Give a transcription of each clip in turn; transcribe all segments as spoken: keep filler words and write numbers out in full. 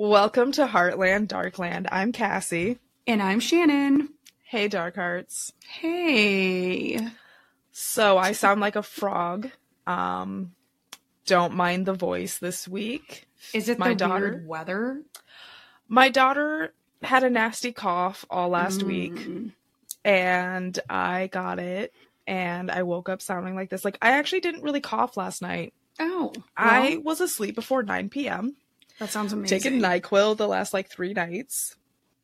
Welcome to Heartland Darkland. I'm Cassie. And I'm Shannon. Hey, Dark Hearts. Hey. So I sound like a frog. Um, don't mind the voice this week. Is it my the daughter? Weird weather? My daughter had a nasty cough all last Mm. week, and I got it, and I woke up sounding like this. Like, I actually didn't really cough last night. Oh. Well, I was asleep before nine p.m. That sounds amazing. Taking NyQuil the last, like, three nights.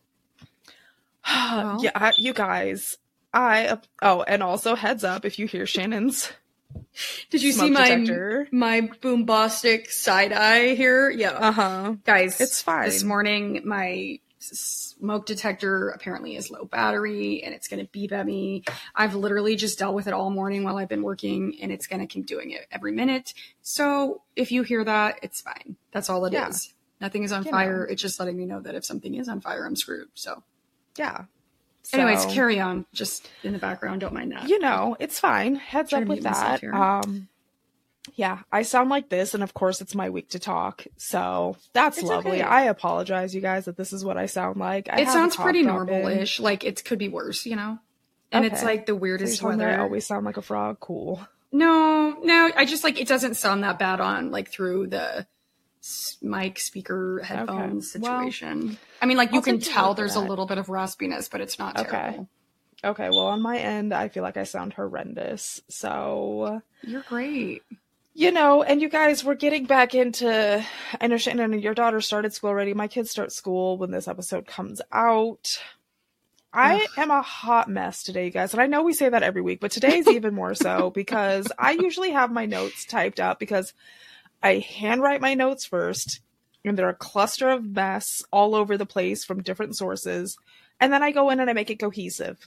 Well. Yeah, I, you guys, I, oh, and also heads up if you hear Shannon's Did you smoke see my detector. my boombastic side eye here? Yeah. Uh-huh. Guys, It's fine. This morning, my smoke detector apparently is low battery and it's going to beep at me. I've literally just dealt with it all morning while I've been working, and it's going to keep doing it every minute. So if you hear that, it's fine. That's all it Yeah. is. Nothing is on You fire. know. It's just letting me know that if something is on fire, I'm screwed. So Yeah. anyways, So, carry on. Just in the background. Don't mind that. you know, it's fine. Heads Trying up to with mute myself that. here. Um, yeah, I sound like this, and of course it's my week to talk. So that's It's lovely. okay. I apologize, you guys, that this is what I sound like. I It have a sounds cough pretty drop in. normal-ish. Like, it could be worse, you know? And it's Okay. like the So you're weirdest telling me weather. I always sound like a frog? Cool. No, no, I just like, it doesn't sound that bad on like through the s- mic speaker headphones Okay. Well, situation. I mean, like you I'll can take your tell word for there's a that. little bit of raspiness, but it's not Okay. terrible. Okay, well, on my end, I feel like I sound horrendous. So, You're great. you know, and you guys, we're getting back into, I know Shannon, your daughter started school already. My kids start school when this episode comes out. I Ugh. am a hot mess today, you guys. And I know we say that every week, but today's even more so because I usually have my notes typed up because I handwrite my notes first, and they're a cluster of mess all over the place from different sources. And then I go in and I make it cohesive.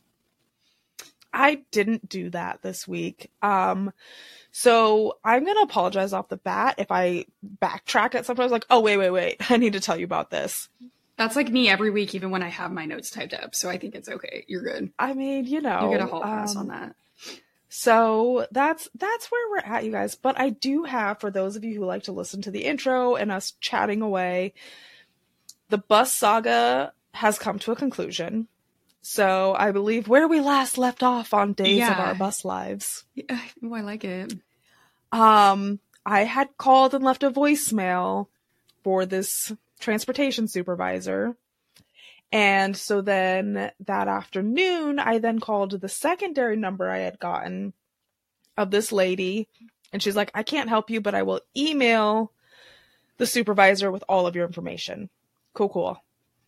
I didn't do that this week. Um, so I'm going to apologize off the bat if I backtrack at sometimes like, oh, wait, wait, wait. I need to tell you about this. That's like me every week, even when I have my notes typed up. So I think it's okay. You're good. I mean, you know. You get a hall pass um, on that. So that's that's where we're at, you guys. But I do have, for those of you who like to listen to the intro and us chatting away, the bus saga has come to a conclusion. So I believe where we last left off on Days of Yeah. Our Bus Lives. Yeah, oh, I like it. Um, I had called and left a voicemail for this transportation supervisor. And so then that afternoon, I then called the secondary number I had gotten of this lady. And she's like, I can't help you, but I will email the supervisor with all of your information. Cool, cool.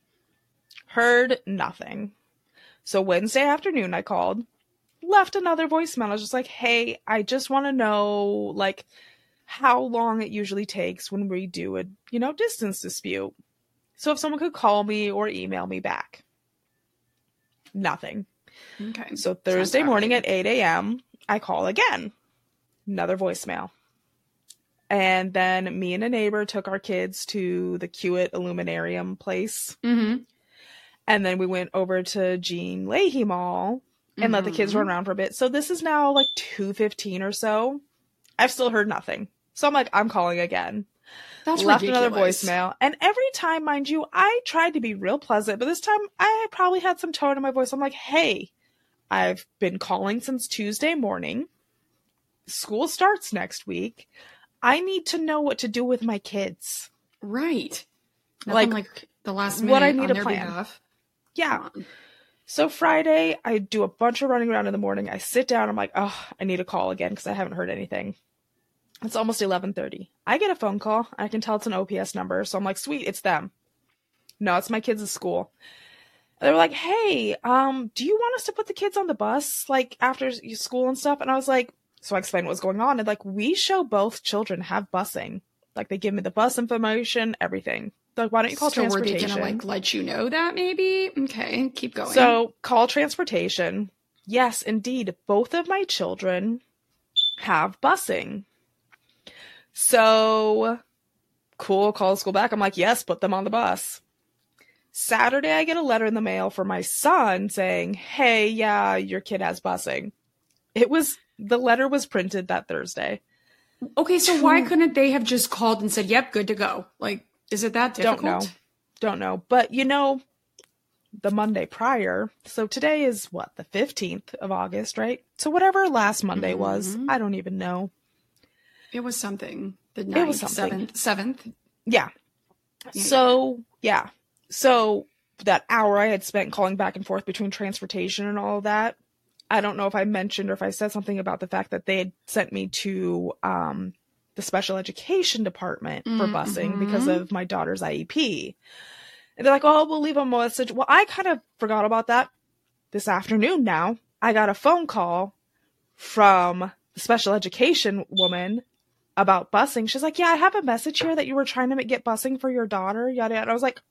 Heard nothing. So Wednesday afternoon, I called, left another voicemail. I was just like, hey, I just want to know, like, how long it usually takes when we do a, you know, distance dispute. So if someone could call me or email me back. Nothing. Okay. So Thursday Sounds morning right. at eight a.m., I call again. Another voicemail. And then me and a neighbor took our kids to the Kiewit Illuminarium place. Mm-hmm. And then we went over to Jean Leahy Mall and let the kids Mhm. run around for a bit. So this is now like two fifteen or so. I've still heard nothing. So I'm like, I'm calling again. That's Left ridiculous. another voicemail. And every time, mind you, I tried to be real pleasant, but this time I probably had some tone in my voice. I'm like, hey, I've been calling since Tuesday morning. School starts next week. I need to know what to do with my kids. Right. Like, Nothing like the last minute what I need on to their plan. behalf. Yeah. Come on. So Friday, I do a bunch of running around in the morning. I sit down. I'm like, oh, I need to call again because I haven't heard anything. It's almost eleven thirty. I get a phone call. I can tell it's an O P S number. So I'm like, sweet, it's them. No, it's my kids at school. And they were like, hey, um, do you want us to put the kids on the bus, like, after school and stuff? And I was like, so I explained what was going on. And, like, we show both children have busing. Like, they give me the bus information, everything. They're like, why don't you call So were they transportation? gonna like let you know that maybe? Okay, keep going. So, call transportation. Yes, indeed. Both of my children have busing. So, cool, call the school back. I'm like, yes, put them on the bus. Saturday, I get a letter in the mail from my son saying, hey, yeah, your kid has busing. It was, the letter was printed that Thursday. okay, so why couldn't they have just called and said, "Yep, good to go"? Like, is it that difficult? Don't know. don't know. But, you know, the Monday prior, so today is what, the fifteenth of August, right? So whatever last Monday Mm-hmm. was, I don't even know. It was something. The It ninth, was something. seventh, seventh. Yeah. Yeah, So, yeah. So that hour I had spent calling back and forth between transportation and all of that, I don't know if I mentioned or if I said something about the fact that they had sent me to um, the special education department for Mm-hmm. busing because of my daughter's I E P. And they're like, oh, we'll leave a message. Well, I kind of forgot about that this afternoon now. I got a phone call from the special education woman about busing. She's like, yeah, I have a message here that you were trying to get busing for your daughter, yada, yada. I was like,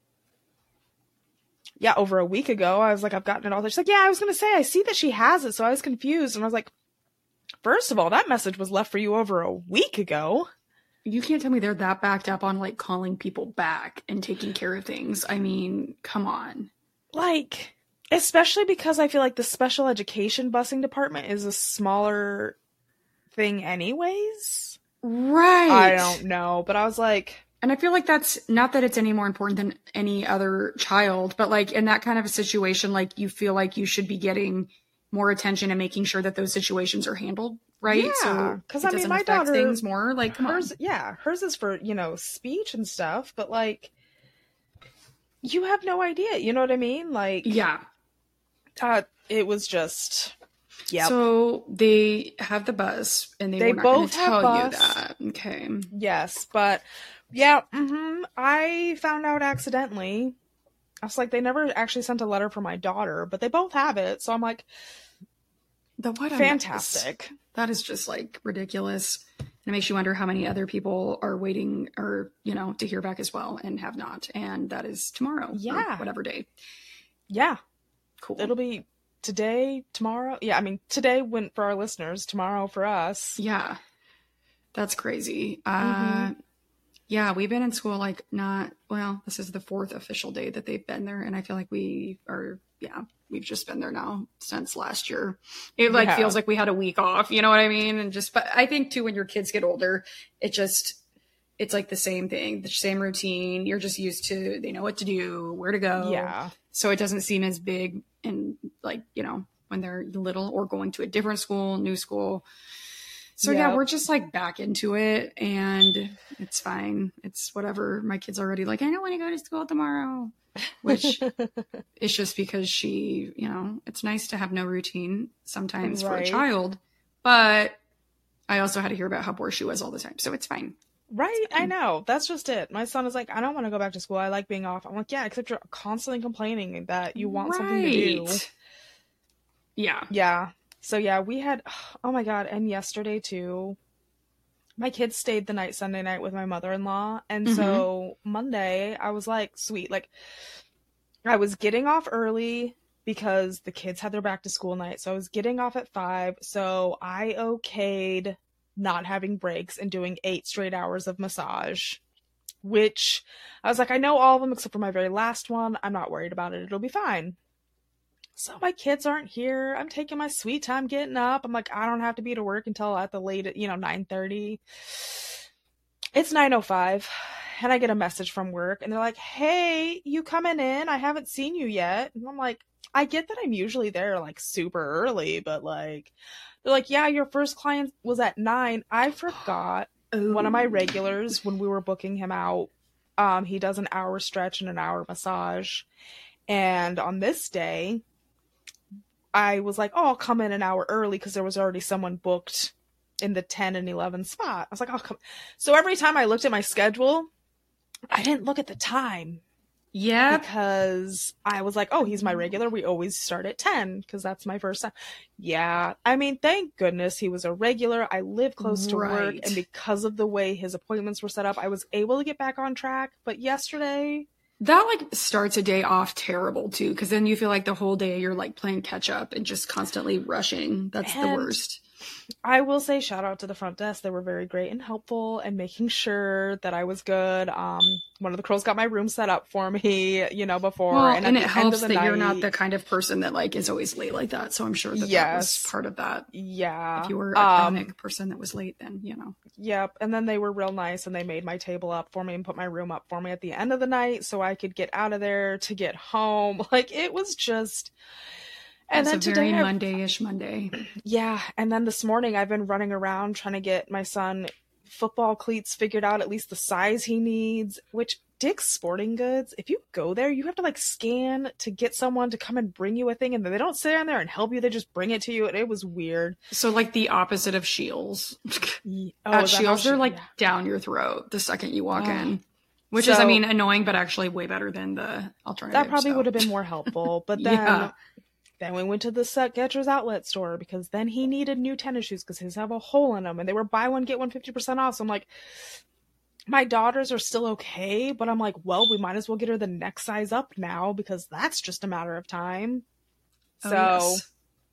yeah, over a week ago. I was like, I've gotten it all. She's like, yeah, I was going to say, I see that she has it. So I was confused. And I was like, first of all, that message was left for you over a week ago. You can't tell me they're that backed up on like calling people back and taking care of things. I mean, come on. Like, especially because I feel like the special education busing department is a smaller thing anyways. Right. I don't know, but I was like, and I feel like that's not that it's any more important than any other child, but like in that kind of a situation, like you feel like you should be getting more attention and making sure that those situations are handled right. Yeah, so 'cause it I mean, doesn't my affect daughter- things more. Like, come hers, on. yeah, hers is for, you know, speech and stuff, but like, you have no idea, you know what I mean? Like, Yeah. uh, it was just, yeah. So they have the bus, and they, They were not going both to have tell you bus. that. Okay. Yes, but yeah, hmm I found out accidentally. I was like, they never actually sent a letter for my daughter, but they both have it. So I'm like, The what? a mess. fantastic. That is just like ridiculous. And it makes you wonder how many other people are waiting or, you know, to hear back as well and have not. And that is tomorrow. or Yeah. whatever day. Yeah, Cool. it'll be today, tomorrow. Yeah, I mean, today went for our listeners, tomorrow for us. Yeah. That's crazy. Uh, Mhm. yeah, we've been in school like not, well, this is the fourth official day that they've been there. And I feel like we are, yeah, we've just been there now since last year. It like Yeah. feels like we had a week off, you know what I mean? And just, but I think too, when your kids get older, it just, it's like the same thing, the same routine. You're just used to, they know what to do, where to go. Yeah. So it doesn't seem as big and like, you know, when they're little or going to a different school, new school. So yeah, Yep. we're just like back into it and it's fine. It's whatever. My kid's already like, I don't want to go to school tomorrow, which is just because she, you know, it's nice to have no routine sometimes for a Right. child, but I also had to hear about how bored she was all the time. So it's fine. Right, I know. That's just it. My son is like, I don't want to go back to school. I like being off. I'm like, yeah, except you're constantly complaining that you want something to do. Right. Yeah. Yeah. So yeah, we had, oh my God, and yesterday too, my kids stayed the night Sunday night with my mother-in-law. And Mhm. so Monday, I was like, sweet. Like, I was getting off early because the kids had their back to school night. So I was getting off at five. So I okayed not having breaks and doing eight straight hours of massage, which I was like, I know all of them except for my very last one. I'm not worried about it. It'll be fine. So my kids aren't here. I'm taking my sweet time getting up. I'm like, I don't have to be to work until at the late, you know, nine thirty. It's nine oh five and I get a message from work and they're like, hey, you coming in? I haven't seen you yet. And I'm like, I get that I'm usually there like super early, but like, they're like, yeah, your first client was at nine. I forgot one of my regulars when we were booking him out. Um, he does an hour stretch and an hour massage. And on this day, I was like, oh, I'll come in an hour early because there was already someone booked in the ten and eleven spot. I was like, I'll come. So every time I looked at my schedule, I didn't look at the time. Yeah. Because I was like, oh, he's my regular. We always start at ten because that's my first time. Yeah. I mean, thank goodness he was a regular. I live close to work. Right. And because of the way his appointments were set up, I was able to get back on track. But yesterday, That like starts a day off terrible too, because then you feel like the whole day you're like playing catch up and just constantly rushing. That's the And- worst. I will say shout out to the front desk. They were very great and helpful and making sure that I was good. Um, one of the girls got my room set up for me, you know, before. Well, and and at it the end helps of the that night, you're not the kind of person that like is always late like that. So I'm sure that yes. that was part of that. Yeah. If you were a um, chronic person that was late, then, you know. Yep. And then they were real nice and they made my table up for me and put my room up for me at the end of the night so I could get out of there to get home. Like, it was just... And It's then a today, very I- Monday-ish Monday. yeah. And then this morning, I've been running around trying to get my son football cleats figured out, at least the size he needs, which Dick's Sporting Goods, if you go there, you have to like scan to get someone to come and bring you a thing. And they don't sit down there and help you. They just bring it to you. And it was weird. So like the opposite of Shields. Oh, At is that Shields, how they're she- like yeah. down your throat the second you walk Oh. in. Which is, I So- mean, annoying, but actually way better than the alternative. That probably so. would have been more helpful. But then... Yeah. Then we went to the Skechers outlet store because then he needed new tennis shoes because his have a hole in them and they were buy one, get one fifty percent off. So I'm like, my daughters are still okay, but I'm like, well, we might as well get her the next size up now because that's just a matter of time. Oh, So yes.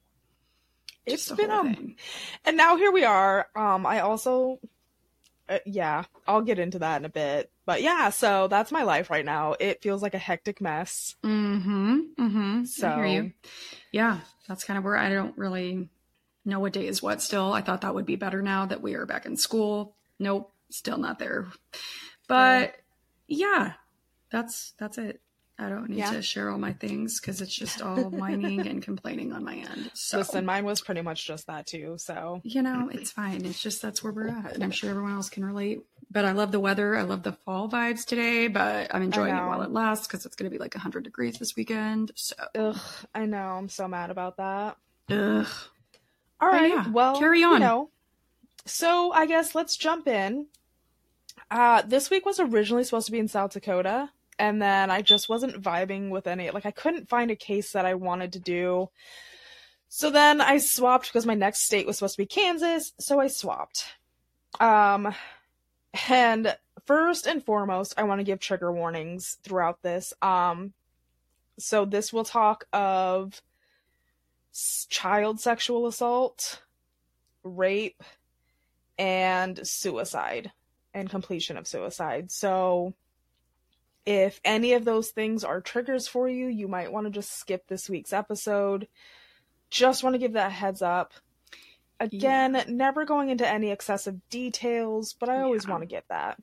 it's Just a been whole um, thing. and now here we are. Um, I also, uh, yeah, I'll get into that in a bit. But yeah, so that's my life right now. It feels like a hectic mess. Mm-hmm. Mm-hmm. So I hear you. Yeah, that's kind of where I don't really know what day is what still. I thought that would be better now that we are back in school. Nope, still not there. But yeah, that's that's it. I don't need Yeah. to share all my things because it's just all whining and complaining on my end. So Listen, mine was pretty much just that too. So you know, it's fine. It's just that's where we're at. And I'm sure everyone else can relate. But I love the weather. I love the fall vibes today, but I'm enjoying it know. while it lasts because it's going to be like one hundred degrees this weekend. So, ugh, I know. I'm so mad about that. ugh. All right. yeah, Well, carry on. You know, so I guess let's jump in. Uh, this week was originally supposed to be in South Dakota, and then I just wasn't vibing with any. Like, I couldn't find a case that I wanted to do. So then I swapped because my next state was supposed to be Kansas. So I swapped. Um, and first and foremost, I want to give trigger warnings throughout this. Um, so this will talk of s- child sexual assault, rape, and suicide and completion of suicide. So if any of those things are triggers for you, you might want to just skip this week's episode. Just want to give that heads up. Again, Yeah. never going into any excessive details, but I always Yeah. want to get that.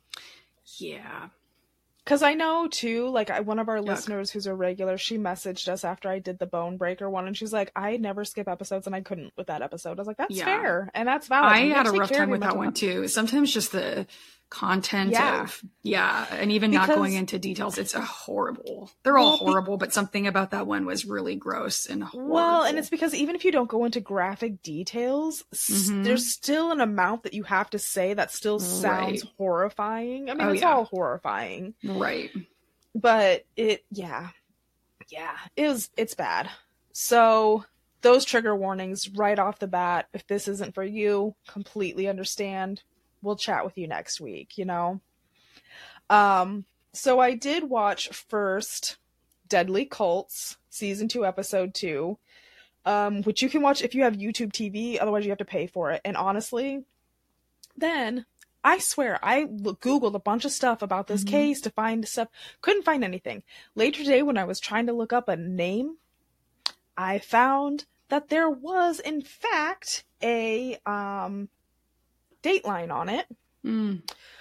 Yeah. Because I know, too, like, I, one of our Yuck. listeners who's a regular, she messaged us after I did the Bone Breaker one, and she's like, I never skip episodes, and I couldn't with that episode. I was like, that's Yeah. fair, and that's valid. I You had gotta a take rough care of time your with that mental one health. too. Sometimes just the content Yeah. of, yeah, and even not Because- going into details. It's a horrible. They're all Well, be- horrible, but something about that one was really gross and horrible. Well, and it's because even if you don't go into graphic details, s- Mhm. there's still an amount that you have to say that still sounds Right. horrifying. I mean, Oh, it's yeah. all horrifying, right. but it, yeah, yeah, it was, it's bad. So those trigger warnings right off the bat. If this isn't for you, completely understand. We'll chat with you next week, you know? Um, so I did watch first Deadly Cults, season two, episode two, um, which you can watch if you have YouTube T V, otherwise you have to pay for it. And honestly, then I swear I lo- Googled a bunch of stuff about this Mhm. case to find stuff, couldn't find anything. Later today, when I was trying to look up a name, I found that there was, in fact, a um, Dateline on it. Mm.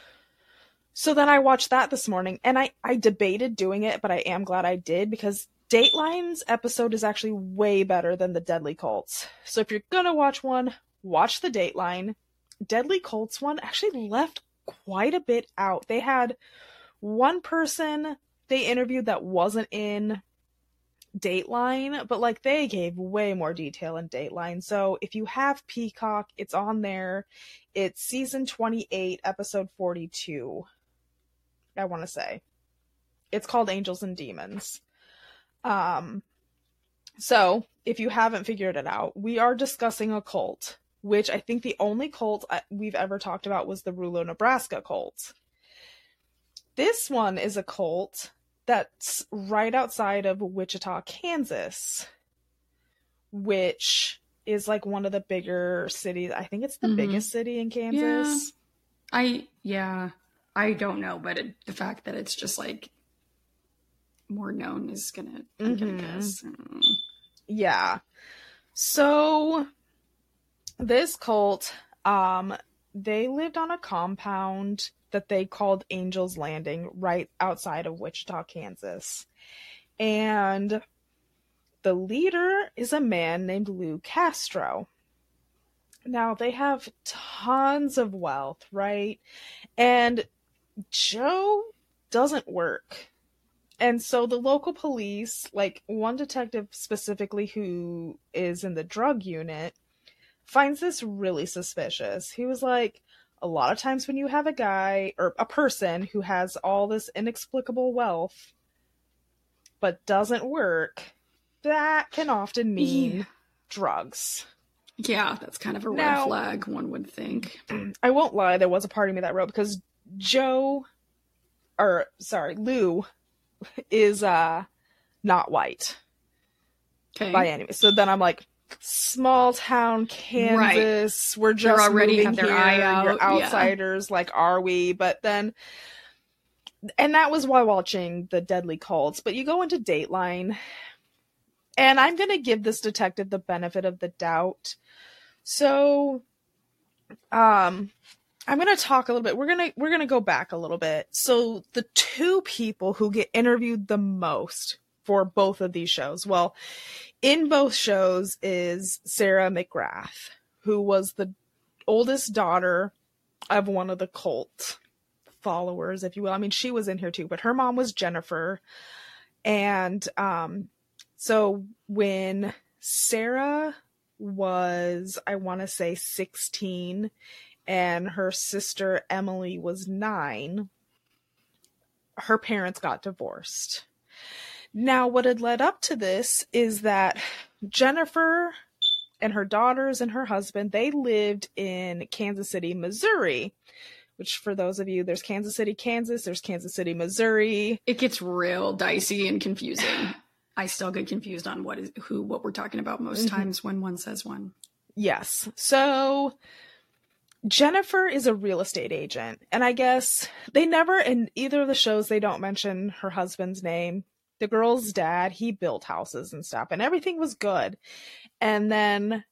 So then I watched that this morning, and I, I debated doing it, but I am glad I did, because Dateline's episode is actually way better than the Deadly Cults. So if you're gonna watch one, watch the Dateline. Deadly Cults one actually left quite a bit out. They had one person they interviewed that wasn't in Dateline, but like they gave way more detail in Dateline. So if you have Peacock, it's on there. It's season twenty-eight, episode forty-two. I want to say. It's called Angels and Demons. Um so if you haven't figured it out, we are discussing a cult, which I think the only cult we've ever talked about was the Rulo, Nebraska cult. This one is a cult that's right outside of Wichita, Kansas, which is like one of the bigger cities. I think it's the Mhm. biggest city in Kansas. I, yeah, I don't know, but it, the fact that it's just like more known is gonna, I'm gonna Mhm. guess. Mm. Yeah. So this cult, um, they lived on a compound that they called Angel's Landing right outside of Wichita, Kansas. And the leader is a man named Lou Castro. Now, they have tons of wealth, right? And Joe doesn't work. And so the local police, like one detective specifically who is in the drug unit, finds this really suspicious. He was like, a lot of times when you have a guy or a person who has all this inexplicable wealth but doesn't work, that can often mean Yeah. drugs. Yeah, that's kind of a Now- red flag, one would think. I won't lie, there was a part of me that wrote because Joe, or sorry, Lou is uh not white Okay. by any means. So then I'm like, small town Kansas, we're They're just already moving have their here, eye out, you're yeah. outsiders, like, are we? But then, and that was while watching The Deadly Cults, but you go into Dateline, and I'm gonna give this detective the benefit of the doubt. So, um, I'm gonna talk a little bit. We're gonna we're gonna go back a little bit. So the two people who get interviewed the most for both of these shows, well, in both shows is Sarah McGrath, who was the oldest daughter of one of the cult followers, if you will. I mean, she was in here too, but her mom was Jennifer. And um, so when Sarah was, I want to say sixteen, and her sister Emily was nine, her parents got divorced. Now, what had led up to this is that Jennifer and her daughters and her husband, they lived in Kansas City, Missouri, which for those of you, there's Kansas City, Kansas, there's Kansas City, Missouri. It gets real dicey and confusing. I still get confused on what is who what we're talking about most Mhm. times when one says one. Yes. So Jennifer is a real estate agent, and I guess they never, in either of the shows, they don't mention her husband's name. The girl's dad, he built houses and stuff, and everything was good. And then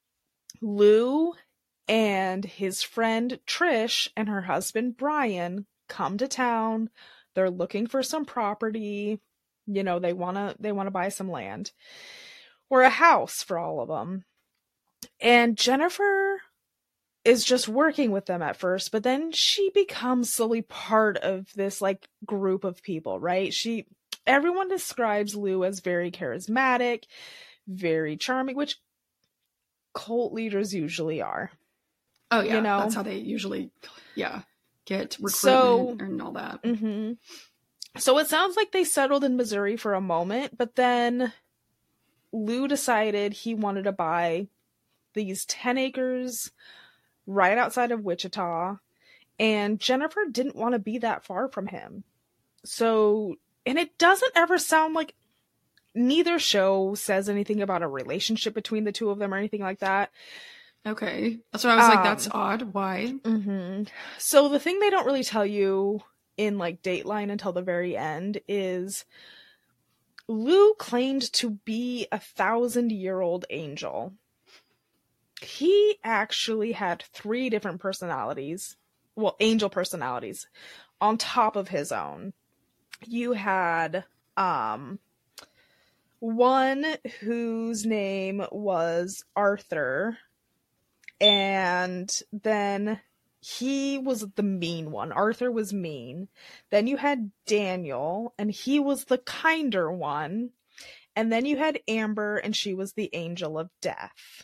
Lou and his friend Trish and her husband Brian come to town. They're looking for some property. You know, they want to they want to buy some land or a house for all of them. And Jennifer is just working with them at first, but then she becomes slowly part of this like group of people, right? She everyone describes Lou as very charismatic, very charming, which cult leaders usually are. Oh yeah, You know? that's how they usually, yeah, get recruitment So- and all that. Mm-hmm. So it sounds like they settled in Missouri for a moment, but then Lou decided he wanted to buy these ten acres right outside of Wichita, and Jennifer didn't want to be that far from him. So, and it doesn't ever sound like, neither show says anything about a relationship between the two of them or anything like that. Okay, that's why I was like, Um, that's odd. Why? Mm-hmm. So the thing they don't really tell you in like Dateline until the very end is Lou claimed to be a thousand year old angel. He actually had three different personalities, well, angel personalities, on top of his own. You had um one whose name was Arthur, and then he was the mean one. Arthur was mean. Then you had Daniel, and he was the kinder one. And then you had Amber, and she was the angel of death.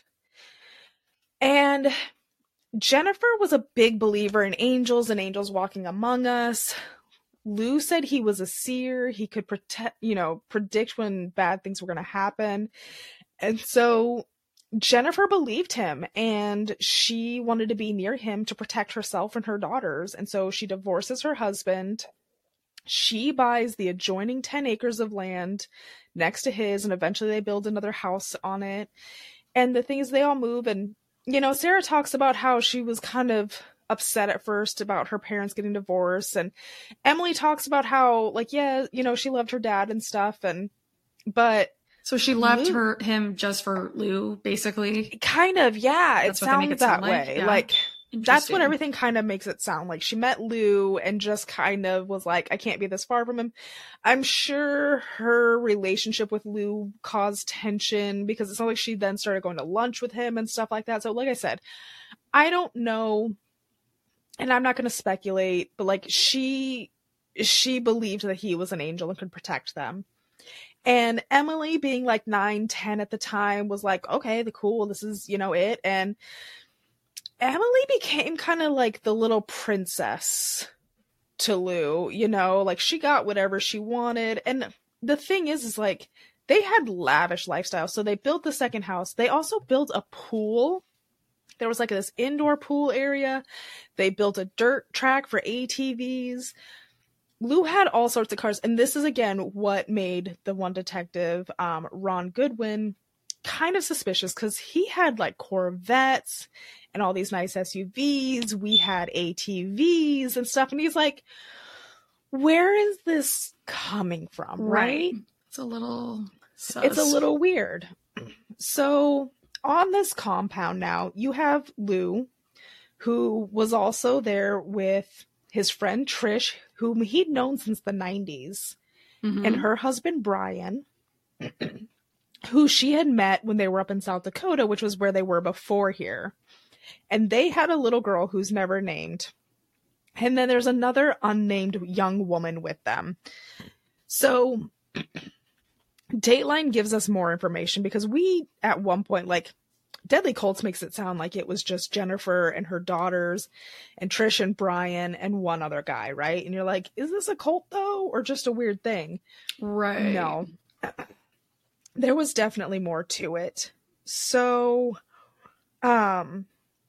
And Jennifer was a big believer in angels and angels walking among us. Lou said he was a seer. He could protect, you know, predict when bad things were going to happen. And so Jennifer believed him, and she wanted to be near him to protect herself and her daughters. And so she divorces her husband. She buys the adjoining ten acres of land next to his, and eventually they build another house on it. And the thing is, they all move, and, you know, Sarah talks about how she was kind of upset at first about her parents getting divorced, and Emily talks about how, like, yeah, you know, she loved her dad and stuff, and, but... So she left Lou, her him just for Lou, basically? Kind of, yeah. That's it what they make sounds it that sound like? way. Yeah. Like, that's what Interesting. everything kind of makes it sound like. She met Lou and just kind of was like, I can't be this far from him. I'm sure her relationship with Lou caused tension because it's not like she then started going to lunch with him and stuff like that. So like I said, I don't know, and I'm not going to speculate, but like she she believed that he was an angel and could protect them. And Emily, being like nine, ten at the time, was like, okay, the cool, this is, you know, it. And Emily became kind of like the little princess to Lou, you know, like she got whatever she wanted. And the thing is, is like they had lavish lifestyles. So they built the second house. They also built a pool. There was like this indoor pool area. They built a dirt track for A T Vs. Lou had all sorts of cars. And this is, again, what made the one detective, um, Ron Goodwin, kind of suspicious because he had like Corvettes and all these nice S U Vs. We had A T Vs and stuff. And he's like, where is this coming from? Right? Right. It's a little sus. It's a little weird. So on this compound now, you have Lou, who was also there with his friend Trish, whom he'd known since the nineties, mm-hmm. and her husband Brian, who she had met when they were up in South Dakota, which was where they were before here. And they had a little girl who's never named. And then there's another unnamed young woman with them. So Dateline gives us more information because we, at one point, like, Deadly Cults makes it sound like it was just Jennifer and her daughters and Trish and Brian and one other guy, right? And you're like, is this a cult, though, or just a weird thing? Right. No. There was definitely more to it. So, um,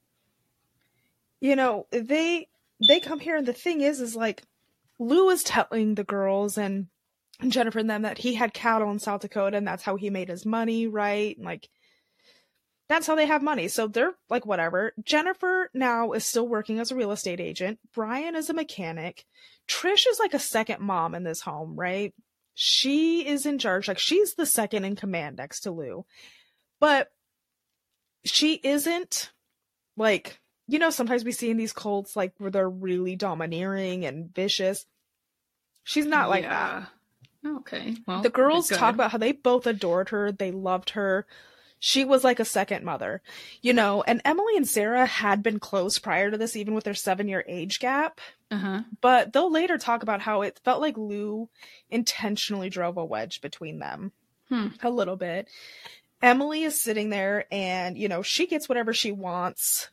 you know, they they come here, and the thing is, is like, Lou is telling the girls and Jennifer and them that he had cattle in South Dakota, and that's how he made his money, right? And like, that's how they have money. So they're like, whatever. Jennifer now is still working as a real estate agent. Brian is a mechanic. Trish is like a second mom in this home, right? She is in charge. Like, she's the second in command next to Lou. But she isn't like, you know, sometimes we see in these cults, like, where they're really domineering and vicious. She's not like yeah. that. Okay. Well, the girls good. talk about how they both adored her. They loved her. She was like a second mother, you know, and Emily and Sarah had been close prior to this, even with their seven year age gap. Uh-huh. But they'll later talk about how it felt like Lou intentionally drove a wedge between them hmm. a little bit. Emily is sitting there and, you know, she gets whatever she wants.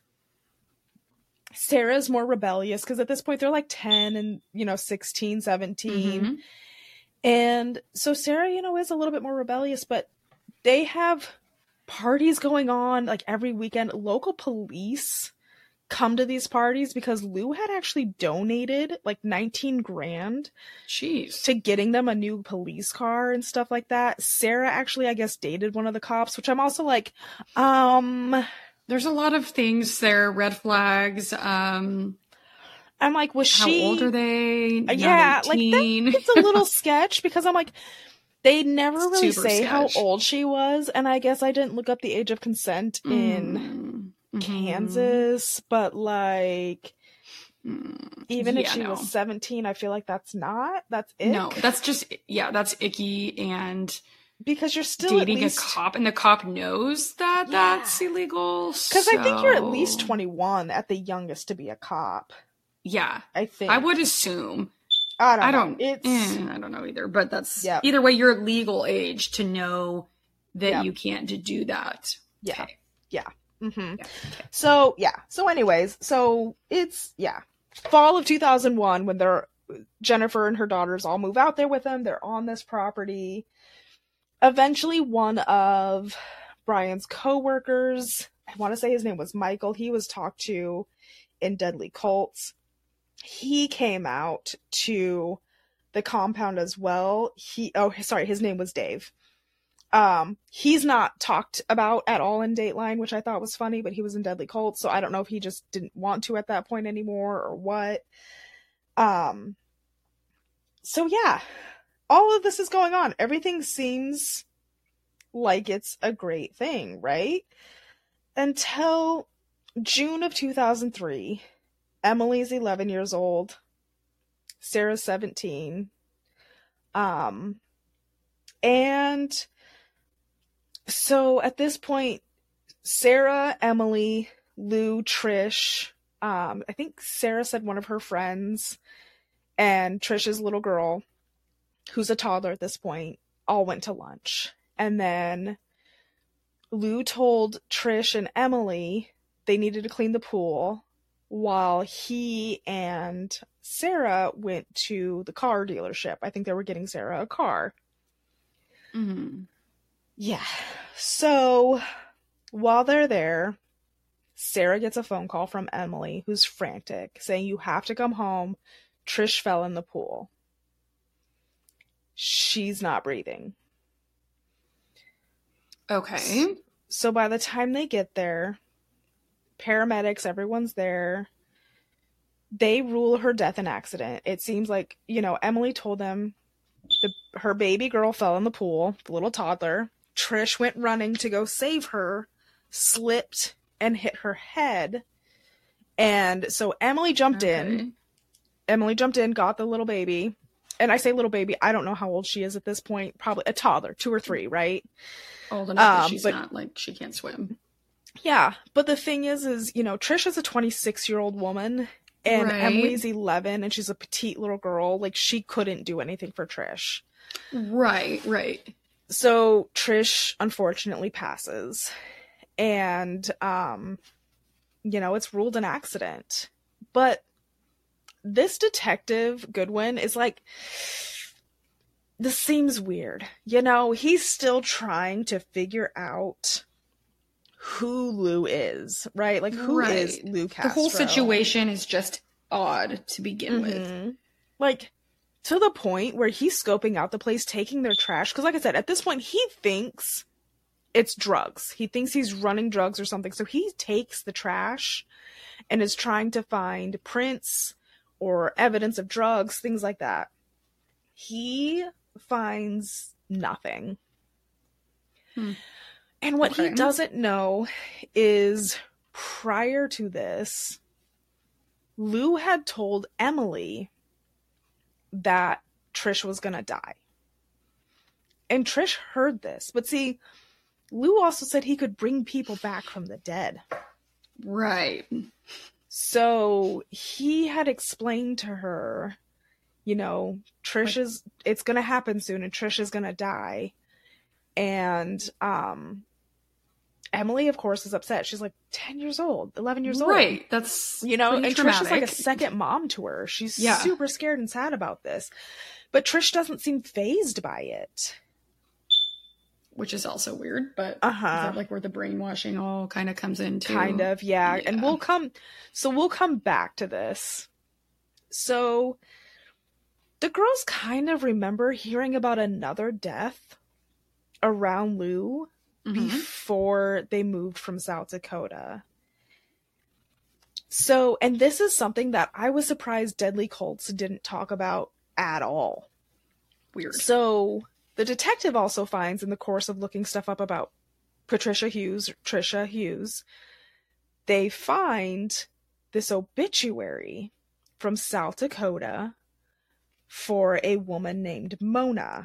Sarah's more rebellious because at this point they're like ten and, you know, sixteen, seventeen. Mm-hmm. And so Sarah, you know, is a little bit more rebellious, but they have parties going on like every weekend. Local police come to these parties because Lou had actually donated like nineteen grand Jeez. to getting them a new police car and stuff like that. Sarah actually, I guess, dated one of the cops, which I'm also like, um, there's a lot of things there, red flags. Um, I'm like, was how she? How old are they? Not yeah, eighteen? Like that, it's a little sketch because I'm like, they never really Super say sketch. how old she was, and I guess I didn't look up the age of consent in mm-hmm. Kansas, but like, mm. even yeah, if she no. was seventeen, I feel like that's not, that's it. No, that's just, yeah, that's icky, and because you're still dating at least... a cop, and the cop knows that yeah. that's illegal. Because so... I think you're at least twenty-one at the youngest to be a cop. Yeah. I think. I would assume. I don't I know. don't, it's... eh, I don't know either, but that's, yep. either way, you're at legal age to know that yep. you can't do that. Yeah. Okay. Yeah. Mm-hmm. yeah. Okay. So, yeah. So anyways, so it's, yeah. Fall of two thousand one when they're, Jennifer and her daughters all move out there with them. They're on this property. Eventually, one of Brian's co-workers, I want to say his name was Michael, he was talked to in Deadly Cults. He came out to the compound as well. He, oh, sorry, his name was Dave. Um, he's not talked about at all in Dateline, which I thought was funny, but he was in Deadly Cult, so I don't know if he just didn't want to at that point anymore or what. Um, so yeah, all of this is going on. Everything seems like it's a great thing, right? Until June of two thousand three, Emily's eleven years old, Sarah's seventeen, um, and so at this point, Sarah, Emily, Lou, Trish, um, I think Sarah said one of her friends, and Trish's little girl, who's a toddler at this point, all went to lunch. And then Lou told Trish and Emily they needed to clean the pool, while he and Sarah went to the car dealership. I think they were getting Sarah a car. Mm-hmm. Yeah. So while they're there, Sarah gets a phone call from Emily, who's frantic, saying, "You have to come home. Trish fell in the pool. She's not breathing." Okay. So by the time they get there, paramedics, everyone's there. They rule her death an accident. It seems like, you know, Emily told them the, her baby girl fell in the pool, the little toddler. Trish went running to go save her, slipped, and hit her head. And so Emily jumped Okay. in. Emily jumped in, got the little baby. And I say little baby, I don't know how old she is at this point. Probably a toddler, two or three, right? Old enough that Um, she's but- not, like, she can't swim. Yeah, but the thing is, is, you know, Trish is a twenty-six-year-old woman, and Right. Emily's eleven, and she's a petite little girl. Like, she couldn't do anything for Trish. Right, right. So Trish, unfortunately, passes. And, um, you know, it's ruled an accident. But this detective, Goodwin, is like, this seems weird. You know, he's still trying to figure out who Lou is, right? Like, who Right. is Lou Castro? The whole situation is just odd to begin with. Mhm. Like, to the point where he's scoping out the place, taking their trash. Because, like I said, at this point, he thinks it's drugs. He thinks he's running drugs or something. So he takes the trash and is trying to find prints or evidence of drugs, things like that. He finds nothing. Hmm. And what Okay. he doesn't know is prior to this, Lou had told Emily that Trish was going to die. And Trish heard this. But see, Lou also said he could bring people back from the dead. Right. So he had explained to her, you know, Trish is, it's going to happen soon and Trish is going to die. And um, Emily, of course, is upset. She's like ten years old, eleven years old. Right. That's, You know, pretty and traumatic. Trish is like a second mom to her. She's Yeah. super scared and sad about this. But Trish doesn't seem fazed by it. Which is also weird, but Uh-huh. is that like where the brainwashing all kind of comes into? Kind of, yeah. And Yeah. we'll come, so we'll come back to this. So the girls kind of remember hearing about another death around Lou Mhm. before they moved from South Dakota. So, and this is something that I was surprised Deadly Cults didn't talk about at all. Weird. So, the detective also finds in the course of looking stuff up about Patricia Hughes, Tricia Hughes, they find this obituary from South Dakota for a woman named Mona.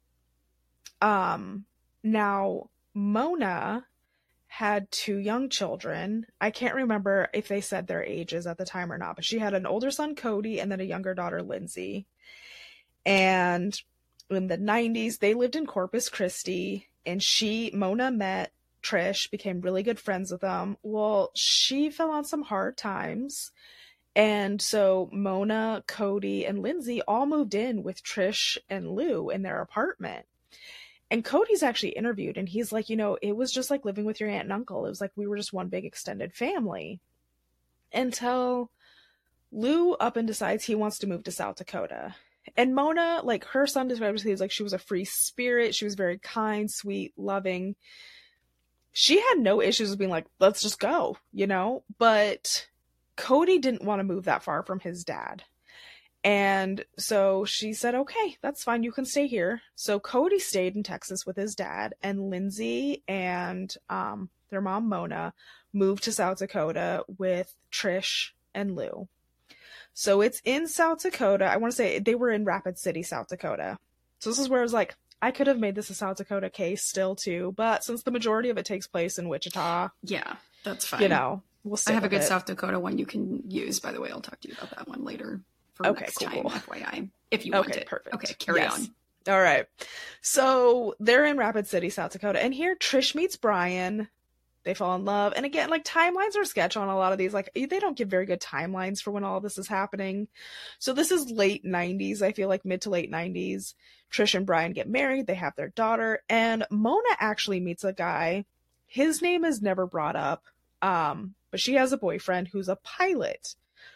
Um, now, Mona had two young children. I can't remember if they said their ages at the time or not, but she had an older son, Cody, and then a younger daughter, Lindsay. And in the nineties, they lived in Corpus Christi, and she, Mona, met Trish, became really good friends with them. Well, she fell on some hard times, and so Mona, Cody, and Lindsay all moved in with Trish and Lou in their apartment. And Cody's actually interviewed, and he's like, you know, it was just like living with your aunt and uncle. It was like we were just one big extended family. Until Lou up and decides he wants to move to South Dakota. And Mona, like, her son describes her as like she was a free spirit. She was very kind, sweet, loving. She had no issues with being like, let's just go, you know? But Cody didn't want to move that far from his dad. And so she said, okay, that's fine. You can stay here. So Cody stayed in Texas with his dad, and Lindsay and um, their mom, Mona, moved to South Dakota with Trish and Lou. So it's in South Dakota. I want to say they were in Rapid City, South Dakota. So this is where I was like, I could have made this a South Dakota case still too, but since the majority of it takes place in Wichita, yeah, that's fine. You know, we'll stick I have a with good it. South Dakota one you can use. By the way, I'll talk to you about that one later. For Okay, next cool, time, cool. F Y I, if you want Okay, it. perfect. Okay, carry Yes. on. All right. So they're in Rapid City, South Dakota, and here Trish meets Brian. They fall in love. And again, like, timelines are sketch on a lot of these. Like, they don't give very good timelines for when all this is happening. So this is late nineties. I feel like mid to late nineties. Trish and Brian get married. They have their daughter. And Mona actually meets a guy. His name is never brought up. Um, but she has a boyfriend who's a pilot.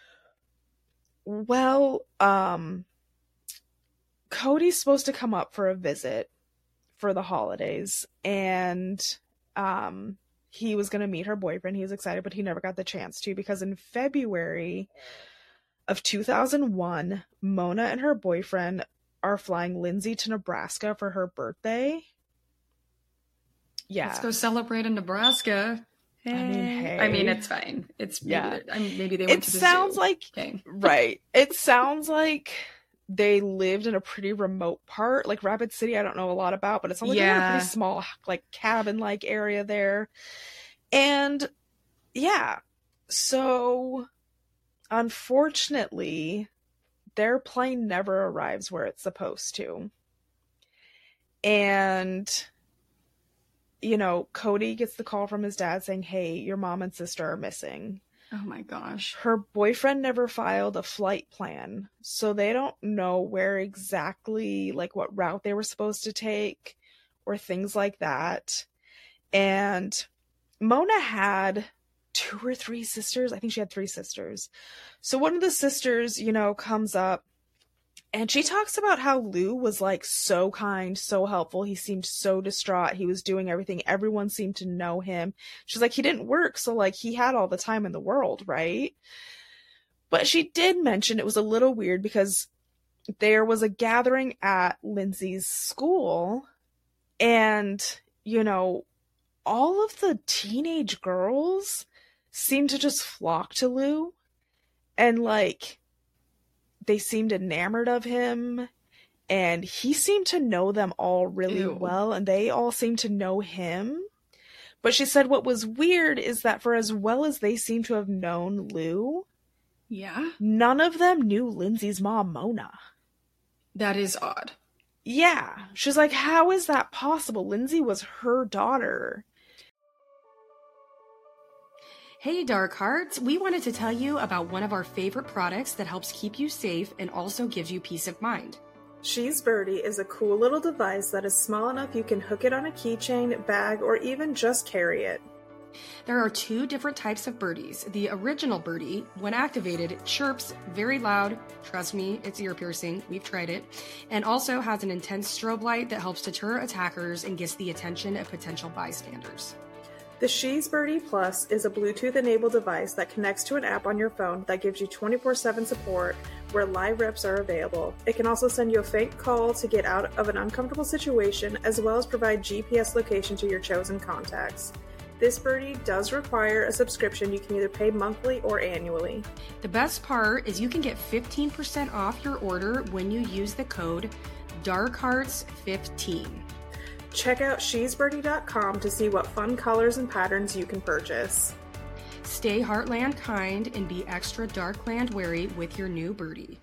Well, um, Cody's supposed to come up for a visit for the holidays. And, um... he was going to meet her boyfriend. He was excited, but he never got the chance to, because in February of two thousand one, Mona and her boyfriend are flying Lindsay to Nebraska for her birthday. Yeah. Let's go celebrate in Nebraska. I mean, hey. I mean, it's fine. It's maybe, Yeah. I mean, maybe they went It to the sounds zoo. like, Okay. right. It sounds like they lived in a pretty remote part. Like Rapid City, I don't know a lot about, but it sounds like they were in a Yeah. pretty small, like, cabin-like area there. And yeah, so unfortunately, their plane never arrives where it's supposed to. And, you know, Cody gets the call from his dad saying, hey, your mom and sister are missing. Oh my gosh. Her boyfriend never filed a flight plan, so they don't know where exactly, like, what route they were supposed to take or things like that. And Mona had two or three sisters. I think she had three sisters. So one of the sisters, you know, comes up and she talks about how Lou was, like, so kind, so helpful. He seemed so distraught. He was doing everything. Everyone seemed to know him. She's like, he didn't work, so, like, he had all the time in the world, right? But she did mention it was a little weird because there was a gathering at Lindsay's school, and, you know, all of the teenage girls seemed to just flock to Lou, and, like, they seemed enamored of him, and he seemed to know them all really Ew. well, and they all seemed to know him. But she said what was weird is that for as well as they seemed to have known Lou, Yeah. none of them knew Lindsay's mom, Mona. That is odd. Yeah. She's like, how is that possible? Lindsay was her daughter. Hey, Dark Hearts. We wanted to tell you about one of our favorite products that helps keep you safe and also gives you peace of mind. She's Birdie is a cool little device that is small enough you can hook it on a keychain, bag, or even just carry it. There are two different types of birdies. The original birdie, when activated, chirps very loud. Trust me, it's ear piercing. We've tried it. And also has an intense strobe light that helps deter attackers and gets the attention of potential bystanders. The She's Birdie Plus is a Bluetooth-enabled device that connects to an app on your phone that gives you twenty-four seven support where live reps are available. It can also send you a fake call to get out of an uncomfortable situation, as well as provide G P S location to your chosen contacts. This birdie does require a subscription. You can either pay monthly or annually. The best part is you can get fifteen percent off your order when you use the code dark hearts fifteen. Check out she's birdie dot com to see what fun colors and patterns you can purchase. Stay Heartland kind and be extra Darkland wary with your new birdie.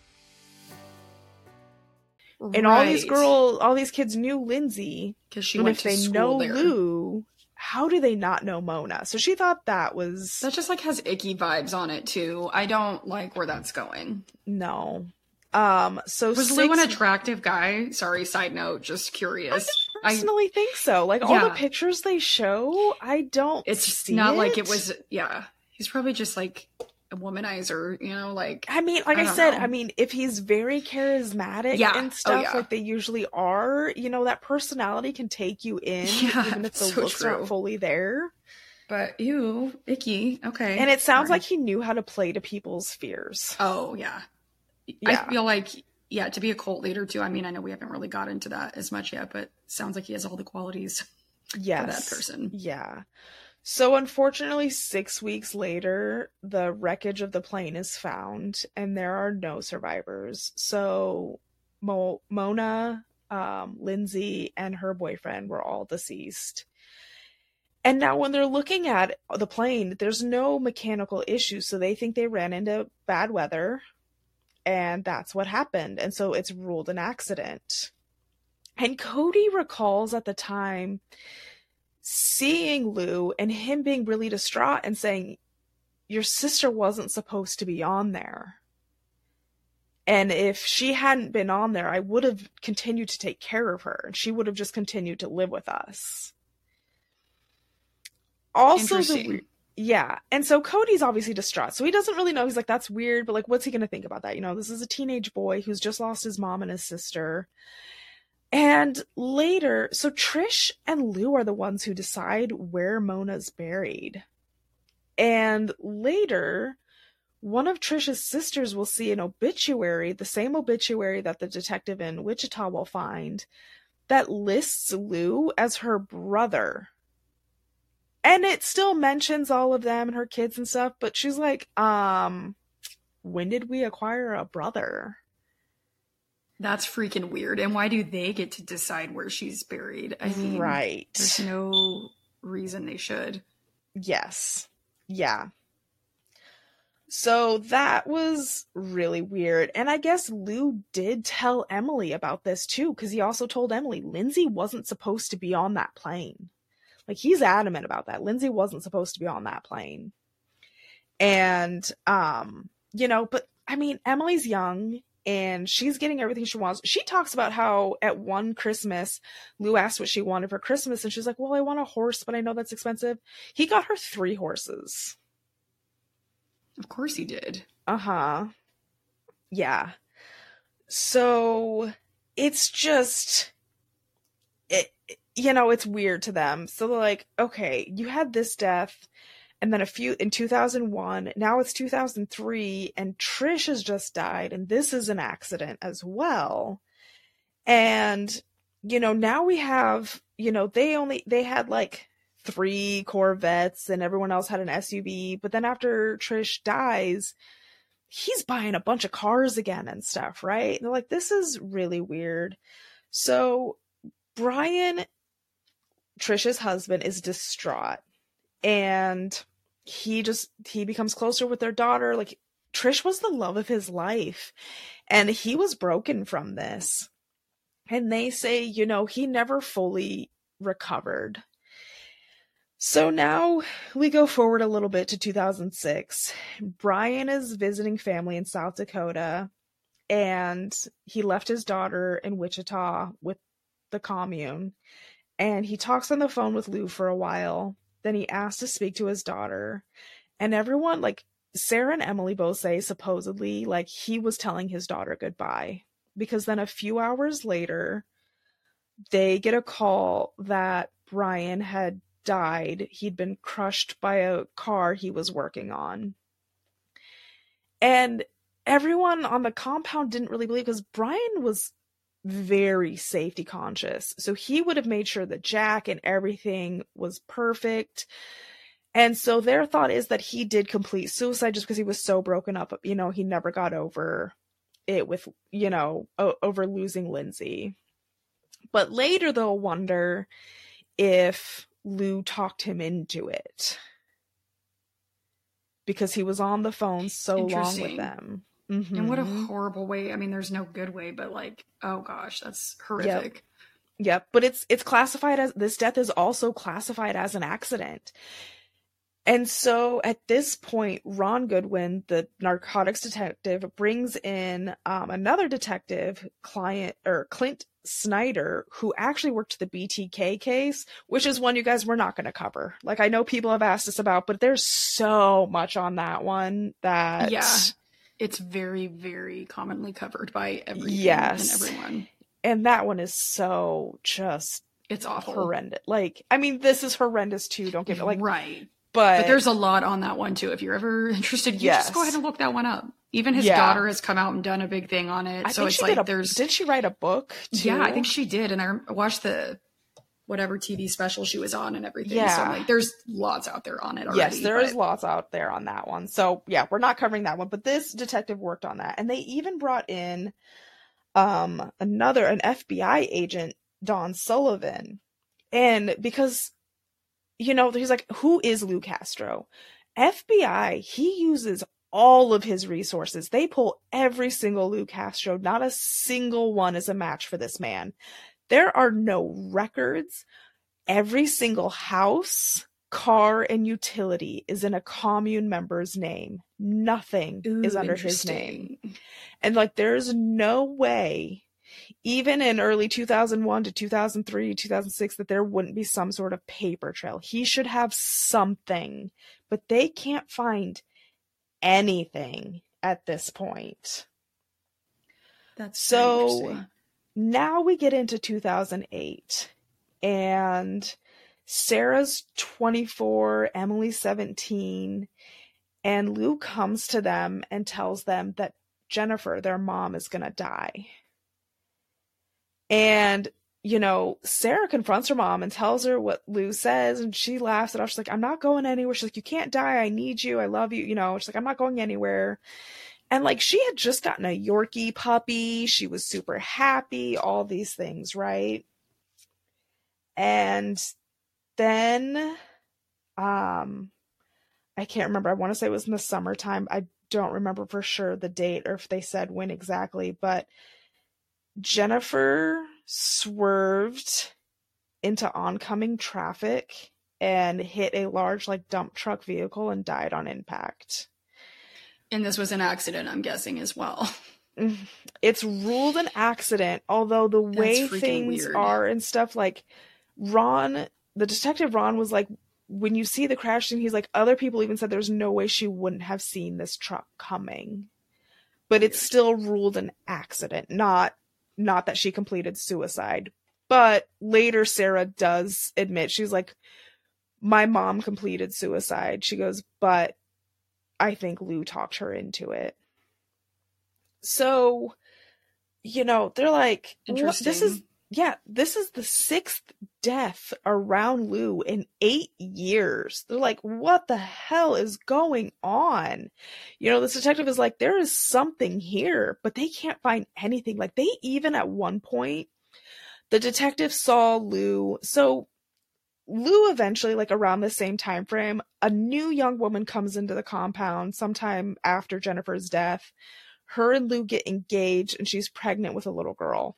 And all these girls, all these kids knew Lindsay. Because she And went if to they school know there. Lou, how do they not know Mona? So she thought that was That just like has icky vibes on it too. I don't like where that's going. no. Um. So Was six, Lou an attractive guy? Sorry, side note, just curious. I personally think so. Like all Yeah. the pictures they show, I don't. It's see not it. like it was. Yeah, he's probably just like a womanizer, you know, like I mean, like I, I I don't said, know. I mean, if he's very charismatic Yeah. and Oh, stuff yeah. like they usually are, you know, that personality can take you in, Yeah, even if the so looks true. aren't fully there. But ew, icky. Okay. And it sounds Sorry. like he knew how to play to people's fears. Oh, yeah. Yeah. I feel like, yeah, to be a cult leader too. I mean, I know we haven't really got into that as much yet, but sounds like he has all the qualities Yes. for that person. Yeah. So unfortunately, six weeks later, the wreckage of the plane is found and there are no survivors. So Mo- Mona, um, Lindsay, and her boyfriend were all deceased. And now when they're looking at the plane, there's no mechanical issues. So they think they ran into bad weather and that's what happened. And so it's ruled an accident. And Cody recalls at the time seeing Lou and him being really distraught and saying, your sister wasn't supposed to be on there. And if she hadn't been on there, I would have continued to take care of her and she would have just continued to live with us. Also, the, yeah. And so Cody's obviously distraught. So he doesn't really know. He's like, that's weird. But like, what's he going to think about that? You know, this is a teenage boy who's just lost his mom and his sister. And later, so Trish and Lou are the ones who decide where Mona's buried. And later, one of Trish's sisters will see an obituary, the same obituary that the detective in Wichita will find, that lists Lou as her brother. And it still mentions all of them and her kids and stuff, but she's like, um, when did we acquire a brother? That's freaking weird. And why do they get to decide where she's buried? I mean, right. There's no reason they should. Yes. Yeah. So that was really weird. And I guess Lou did tell Emily about this too, because he also told Emily Lindsay wasn't supposed to be on that plane. Like, he's adamant about that. Lindsay wasn't supposed to be on that plane. And, um, you know, but I mean, Emily's young. And she's getting everything she wants. She talks about how at one Christmas, Lou asked what she wanted for Christmas. And she's like, well, I want a horse, but I know that's expensive. He got her three horses. Of course he did. Uh-huh. Yeah. So it's just, it, you know, it's weird to them. So they're like, okay, you had this death. And then a few in two thousand one, now it's two thousand three, and Trish has just died, and this is an accident as well. And, you know, now we have, you know, they only, they had like three Corvettes and everyone else had an S U V. But then after Trish dies, he's buying a bunch of cars again and stuff, right? And they're like, this is really weird. So Brian, Trish's husband, is distraught. And he just, he becomes closer with their daughter. Like, Trish was the love of his life. And he was broken from this. And they say, you know, he never fully recovered. So now we go forward a little bit to two thousand six. Brian is visiting family in South Dakota. And he left his daughter in Wichita with the commune. And he talks on the phone with Lou for a while. Then he asked to speak to his daughter. And everyone, like, Sarah and Emily both say, supposedly, like, he was telling his daughter goodbye. Because then a few hours later, they get a call that Brian had died. He'd been crushed by a car he was working on. And everyone on the compound didn't really believe, because Brian was very safety conscious. So he would have made sure that Jack and everything was perfect. And so their thought is that he did complete suicide just because he was so broken up. You know, he never got over it with, you know, o- over losing Lindsay. But later they'll wonder if Lou talked him into it, because he was on the phone so long with them. Mm-hmm. And what a horrible way. I mean, there's no good way, but like, oh gosh, that's horrific. Yep. Yep. But it's it's classified as, this death is also classified as an accident. And so at this point, Ron Goodwin, the narcotics detective, brings in um, another detective, client or Clint Snyder, who actually worked the B T K case, which is one you guys were not going to cover. Like, I know people have asked us about, but there's so much on that one that yeah, it's very, very commonly covered by everything yes. and everyone. And that one is so just it's awful, horrendous. Like, I mean, this is horrendous too. Don't get me like right. But, but there's a lot on that one too. If you're ever interested, you yes. just go ahead and look that one up. Even his yeah. daughter has come out and done a big thing on it. I so think it's she like did a, there's did she write a book too? Yeah, I think she did. And I watched the whatever T V special she was on and everything. Yeah. So like there's lots out there on it already. Yes, there but... is lots out there on that one. So yeah, we're not covering that one, but this detective worked on that. And they even brought in um another an F B I agent, Don Sullivan. And because you know, he's like, who is Lou Castro? F B I, he uses all of his resources. They pull every single Lou Castro. Not a single one is a match for this man. There are no records. Every single house, car, and utility is in a commune member's name. Nothing Ooh, is under his name. And like, there's no way, even in early two thousand one to two thousand three, two thousand six, that there wouldn't be some sort of paper trail. He should have something, but they can't find anything at this point. That's so now we get into two thousand eight, and Sarah's twenty-four, Emily's seventeen, and Lou comes to them and tells them that Jennifer, their mom, is gonna die. And, you know, Sarah confronts her mom and tells her what Lou says, and she laughs it off. She's like, I'm not going anywhere. She's like, you can't die. I need you. I love you. You know, she's like, I'm not going anywhere. And like, she had just gotten a Yorkie puppy. She was super happy, all these things, right? And then, um, I can't remember. I want to say it was in the summertime. I don't remember for sure the date or if they said when exactly, but Jennifer swerved into oncoming traffic and hit a large like dump truck vehicle and died on impact. And this was an accident, I'm guessing, as well. It's ruled an accident, although the way things weird. are and stuff, like Ron, the detective Ron was like, when you see the crash scene, he's like, other people even said there's no way she wouldn't have seen this truck coming. But weird. It's still ruled an accident, not Not that she completed suicide. But later Sarah does admit, she's like, my mom completed suicide. She goes, but I think Lou talked her into it. So, you know, they're like, Interesting. This is, yeah, this is the sixth death around Lou in eight years. They're like, what the hell is going on? You know, this detective is like, there is something here, but they can't find anything. Like, they even at one point, the detective saw Lou. So Lou eventually, like around the same time frame, a new young woman comes into the compound sometime after Jennifer's death. Her and Lou get engaged, and she's pregnant with a little girl.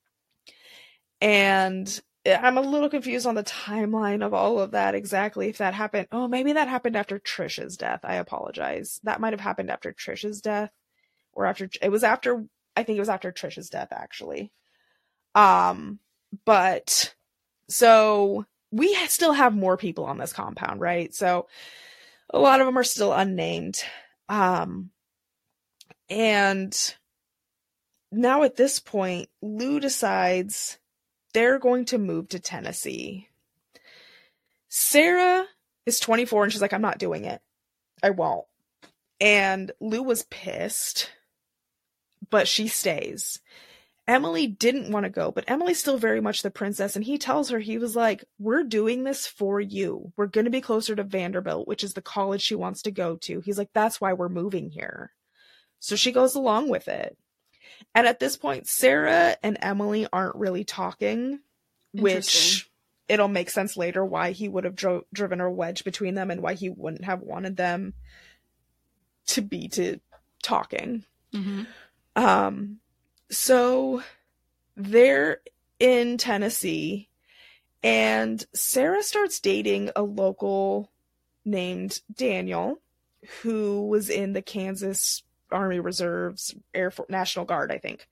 And I'm a little confused on the timeline of all of that exactly, if that happened. Oh, maybe that happened after Trish's death. I apologize. That might have happened after Trish's death, or after, it was after, I think it was after Trish's death, actually. Um, but so we still have more people on this compound, right? So a lot of them are still unnamed. Um, and now at this point, Lou decides they're going to move to Tennessee. Sarah is twenty-four and she's like, I'm not doing it. I won't. And Lou was pissed, but she stays. Emily didn't want to go, but Emily's still very much the princess. And he tells her, he was like, we're doing this for you. We're going to be closer to Vanderbilt, which is the college she wants to go to. He's like, that's why we're moving here. So she goes along with it. And at this point, Sarah and Emily aren't really talking, which it'll make sense later why he would have dro- driven a wedge between them and why he wouldn't have wanted them to be to talking. Mm-hmm. Um, so they're in Tennessee, and Sarah starts dating a local named Daniel, who was in the Kansas Army Reserves, Air Force, National Guard, I think.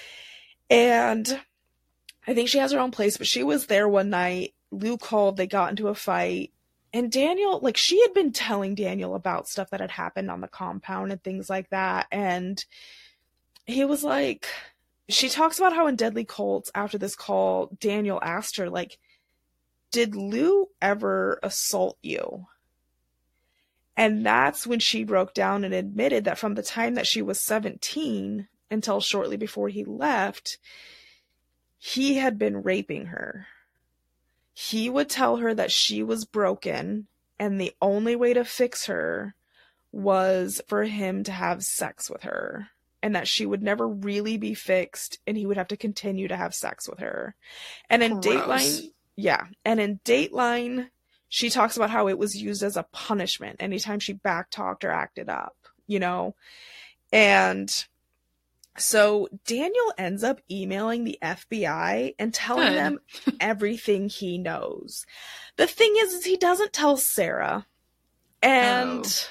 And I think she has her own place, but she was there one night. Lou called, they got into a fight. And Daniel, like, she had been telling Daniel about stuff that had happened on the compound and things like that. And he was like, she talks about how in Deadly Cults, after this call, Daniel asked her, like, did Lou ever assault you? And that's when she broke down and admitted that from the time that she was seventeen until shortly before he left, he had been raping her. He would tell her that she was broken and the only way to fix her was for him to have sex with her, and that she would never really be fixed and he would have to continue to have sex with her. And in Gross. Dateline, yeah, and in Dateline, she talks about how it was used as a punishment anytime she backtalked or acted up, you know? And so Daniel ends up emailing the F B I and telling Good. them everything he knows. The thing is, is he doesn't tell Sarah. And Oh.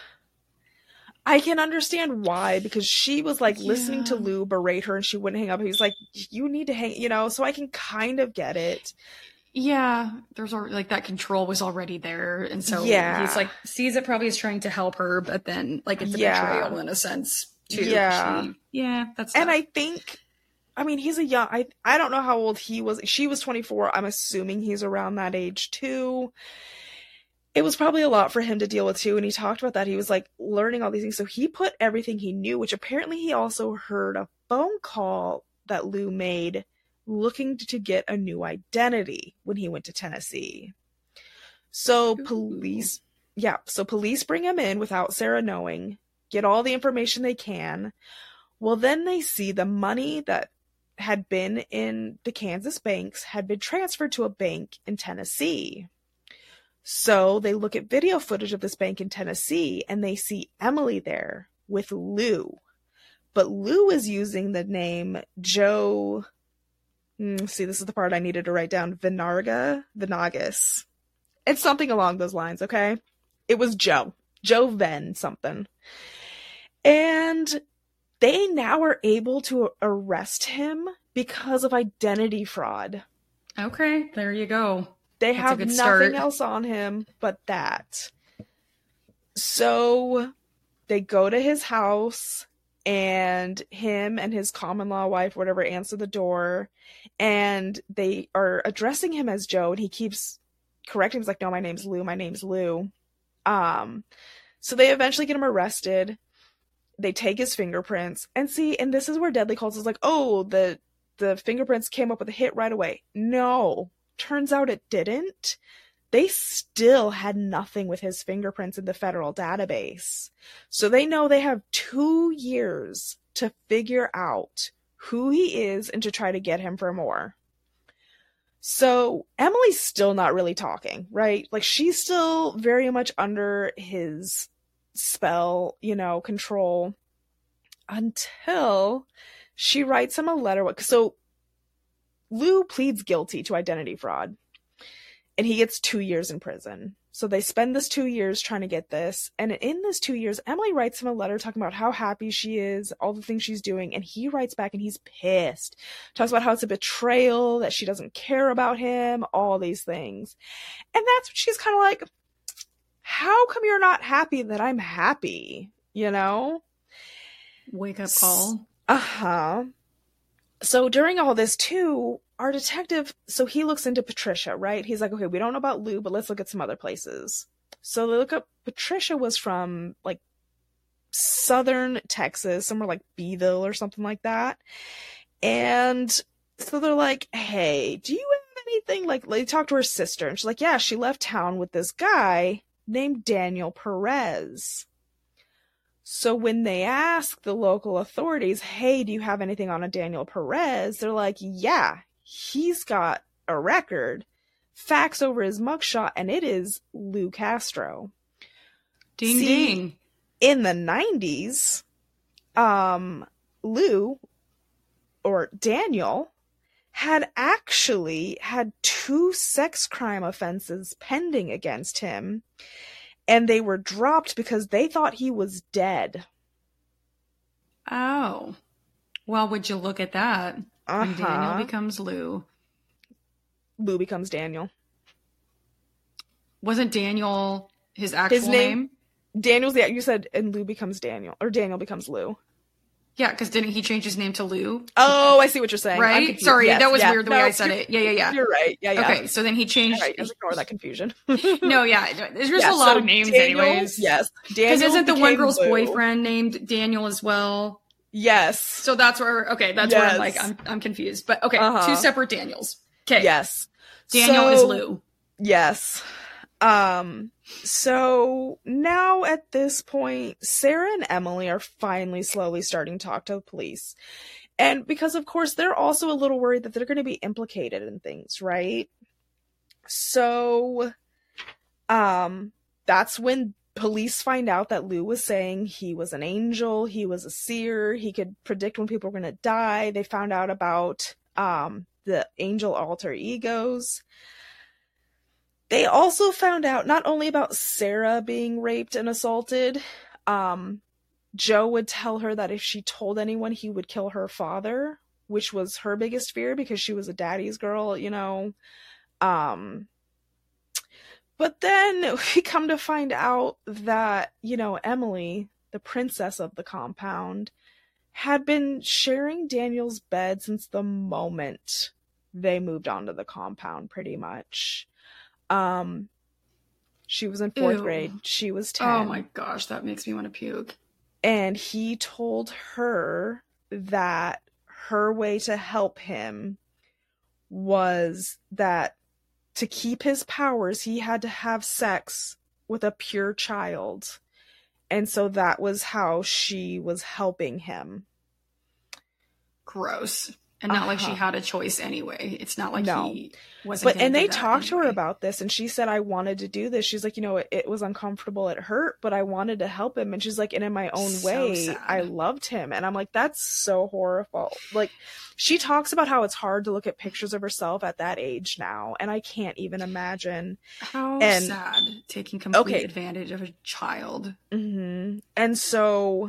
I can understand why, because she was like Yeah. listening to Lou berate her and she wouldn't hang up. He's like, you need to hang, you know, so I can kind of get it. Yeah, there's already, like, that control was already there, and so Yeah. he's like sees it probably as trying to help her, but then like it's a Yeah. betrayal in a sense too. Yeah. She- yeah, that's And tough. I think, I mean, he's a young, I, I don't know how old he was. She was twenty-four. I'm assuming he's around that age too. It was probably a lot for him to deal with too. And he talked about that. He was like learning all these things. So he put everything he knew, which apparently he also heard a phone call that Lou made looking to get a new identity when he went to Tennessee. So Ooh. police, yeah, so police bring him in without Sarah knowing, get all the information they can. Well, then they see the money that had been in the Kansas banks had been transferred to a bank in Tennessee. So they look at video footage of this bank in Tennessee and they see Emily there with Lou. But Lou is using the name Joe. Mm, see, this is the part I needed to write down. Vinarga, Vinagas. It's something along those lines, okay? It was Joe. Joe Venn something. And they now are able to arrest him because of identity fraud. Okay, there you go. They That's a have good nothing start. else on him but that. So they go to his house, and him and his common law wife, whatever, answer the door, and they are addressing him as Joe, and he keeps correcting. He's like, no, my name's Lou, my name's Lou. Um, so they eventually get him arrested. They take his fingerprints, and see, and this is where Deadly Cults is like, oh, the the fingerprints came up with a hit right away. No, turns out it didn't. They still had nothing with his fingerprints in the federal database. So they know they have two years to figure out who he is and to try to get him for more. So Emily's still not really talking, right? Like, she's still very much under his spell, you know, control, until she writes him a letter. So Lou pleads guilty to identity fraud, and he gets two years in prison. So they spend this two years trying to get this. And in this two years, Emily writes him a letter talking about how happy she is, all the things she's doing. And he writes back and he's pissed. Talks about how it's a betrayal, that she doesn't care about him, all these things. And that's when she's kind of like, how come you're not happy that I'm happy? You know? Wake up call. Uh-huh. So during all this too, our detective, so he looks into Patricia, right? He's like, okay, we don't know about Lou, but let's look at some other places. So they look up, Patricia was from like southern Texas, somewhere like Beeville or something like that. And so they're like, hey, do you have anything, like, they talk to her sister, and she's like, yeah, she left town with this guy named Daniel Perez. So when they ask the local authorities, hey, do you have anything on a Daniel Perez? They're like, yeah, he's got a record. Fax over his mugshot, and it is Lou Castro. Ding See, ding. In the nineties, um, Lou, or Daniel, had actually had two sex crime offenses pending against him. and they were dropped because they thought he was dead. Oh. Well, would you look at that? Uh-huh. When Daniel becomes Lou. Lou becomes Daniel. Wasn't Daniel his actual His name, name? Daniel's the, you said, and Lou becomes Daniel, or Daniel becomes Lou. Yeah, because didn't he change his name to Lou? Oh, I see what you're saying. Right? Sorry, yes, that was yeah. weird the no, way I said it. Yeah, yeah, yeah. You're right. Yeah, yeah. Okay, so then he changed. All right, just ignore that confusion. No, yeah, there's just yeah, a lot so of names, Daniel, anyways. Yes, because isn't the one became girl's Lou. boyfriend named Daniel as well? Yes. So that's where. Okay, that's yes. where I'm like I'm I'm confused. But okay, uh-huh. two separate Daniels. Okay. Yes. Daniel so, is Lou. Yes. Um. So now at this point, Sarah and Emily are finally slowly starting to talk to the police. And because, of course, they're also a little worried that they're going to be implicated in things, right? So, um, that's when police find out that Lou was saying he was an angel, he was a seer, he could predict when people were going to die. They found out about, um, the angel alter egos. They also found out not only about Sarah being raped and assaulted, um, Joe would tell her that if she told anyone, he would kill her father, which was her biggest fear because she was a daddy's girl, you know. Um, but then we come to find out that, you know, Emily, the princess of the compound, had been sharing Daniel's bed since the moment they moved onto the compound, pretty much. Um, she was in fourth Ew. grade. She was ten. Oh my gosh, that makes me want to puke. And he told her that her way to help him was that to keep his powers, he had to have sex with a pure child. And so that was how she was helping him. Gross. And not uh-huh. like she had a choice anyway. It's not like no. he wasn't. But and they talked anyway. to her about this, and she said, "I wanted to do this." She's like, "You know, it, it was uncomfortable, it hurt, but I wanted to help him." And she's like, "And in my own so way, sad. I loved him." And I'm like, "That's so horrible." Like, she talks about how it's hard to look at pictures of herself at that age now, and I can't even imagine. How and, sad taking complete okay. advantage of a child. Mm-hmm. And so,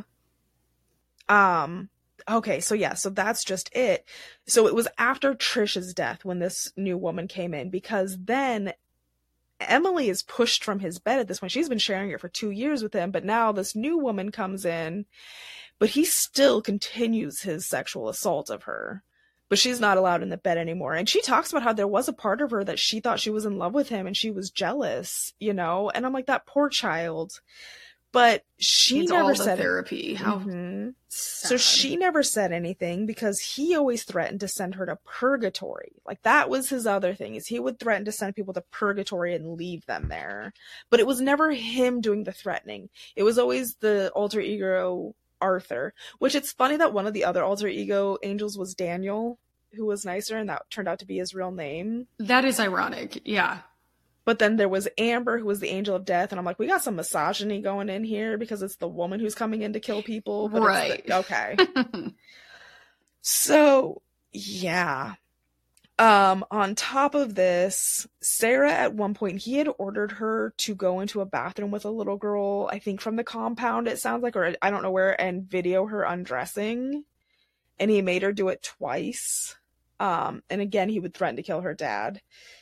um. Okay, so yeah, so that's just it. So it was after Trish's death when this new woman came in, because then Emily is pushed from his bed at this point. She's been sharing it for two years with him, but now this new woman comes in, but he still continues his sexual assault of her. But she's not allowed in the bed anymore. And she talks about how there was a part of her that she thought she was in love with him and she was jealous, you know? And I'm like, that poor child. But she Needs never all the said therapy. How mm-hmm. sad. So she never said anything because he always threatened to send her to purgatory. Like, that was his other thing, is he would threaten to send people to purgatory and leave them there. But it was never him doing the threatening. It was always the alter ego Arthur, which it's funny that one of the other alter ego angels was Daniel, who was nicer, and that turned out to be his real name. That is ironic. Yeah. But then there was Amber, who was the angel of death, and I'm like, we got some misogyny going in here because it's the woman who's coming in to kill people. But right. The, okay. So, yeah. Um, on top of this, Sarah, at one point, he had ordered her to go into a bathroom with a little girl, I think from the compound, it sounds like, or I don't know where, and video her undressing. And he made her do it twice. Um, and again, he would threaten to kill her dad.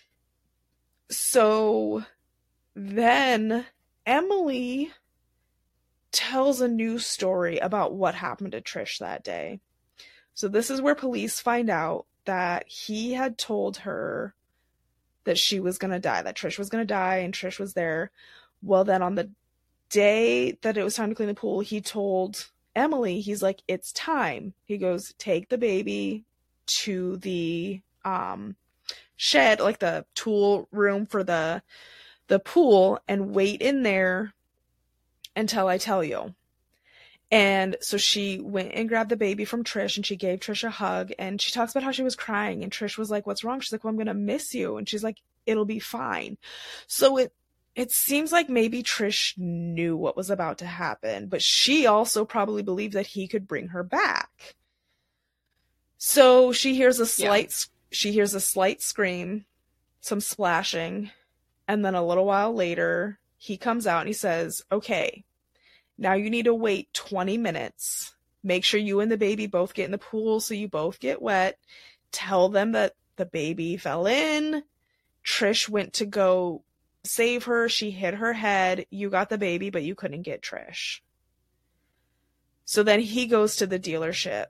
So then Emily tells a new story about what happened to Trish that day. So this is where police find out that he had told her that she was going to die, that Trish was going to die, and Trish was there. Well, then on the day that it was time to clean the pool, he told Emily, he's like, it's time. He goes, take the baby to the um shed, like the tool room for the the pool, and wait in there until I tell you. And so she went and grabbed the baby from Trish, and she gave Trish a hug, and she talks about how she was crying, and Trish was like, what's wrong? She's like, well, I'm gonna miss you. And she's like, it'll be fine. So it it seems like maybe Trish knew what was about to happen, but she also probably believed that he could bring her back. So she hears a slight yeah. She hears a slight scream, some splashing, and then a little while later, he comes out and he says, okay, now you need to wait twenty minutes. Make sure you and the baby both get in the pool so you both get wet. Tell them that the baby fell in. Trish went to go save her. She hit her head. You got the baby, but you couldn't get Trish. So then he goes to the dealership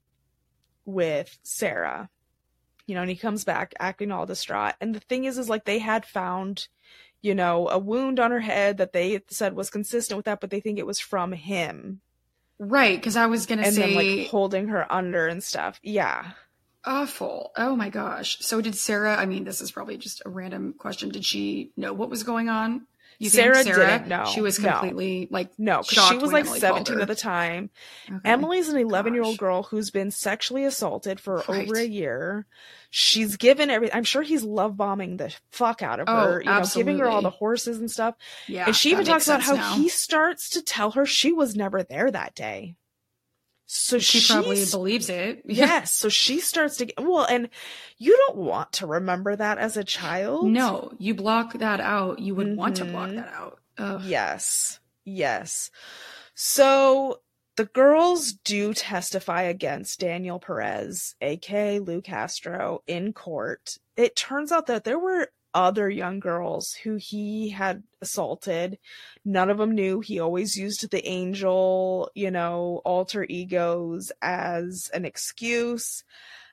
with Sarah, you know, and he comes back acting all distraught. And the thing is, is like they had found, you know, a wound on her head that they said was consistent with that, but they think it was from him. Right, because I was going to say... And then, like, holding her under and stuff. Yeah. Awful. Oh, my gosh. So did Sarah... I mean, this is probably just a random question. Did she know what was going on? You Sarah, think Sarah didn't know. She was completely, no. like, No, because she was, like, Emily seventeen at the time. Okay. Emily's an eleven-year-old girl who's been sexually assaulted for right. over a year. She's given every... I'm sure he's love bombing the fuck out of her. Oh, you know, absolutely. giving her all the horses and stuff. Yeah, and she even talks about how now. he starts to tell her she was never there that day. So she probably believes it. Yes. So she starts to get, well, and you don't want to remember that as a child. No, you block that out. You would mm-hmm. want to block that out. Ugh. Yes. Yes. So the girls do testify against Daniel Perez, aka Lou Castro, in court. It turns out that there were other young girls who he had assaulted. None of them knew. He always used the angel, you know, alter egos as an excuse.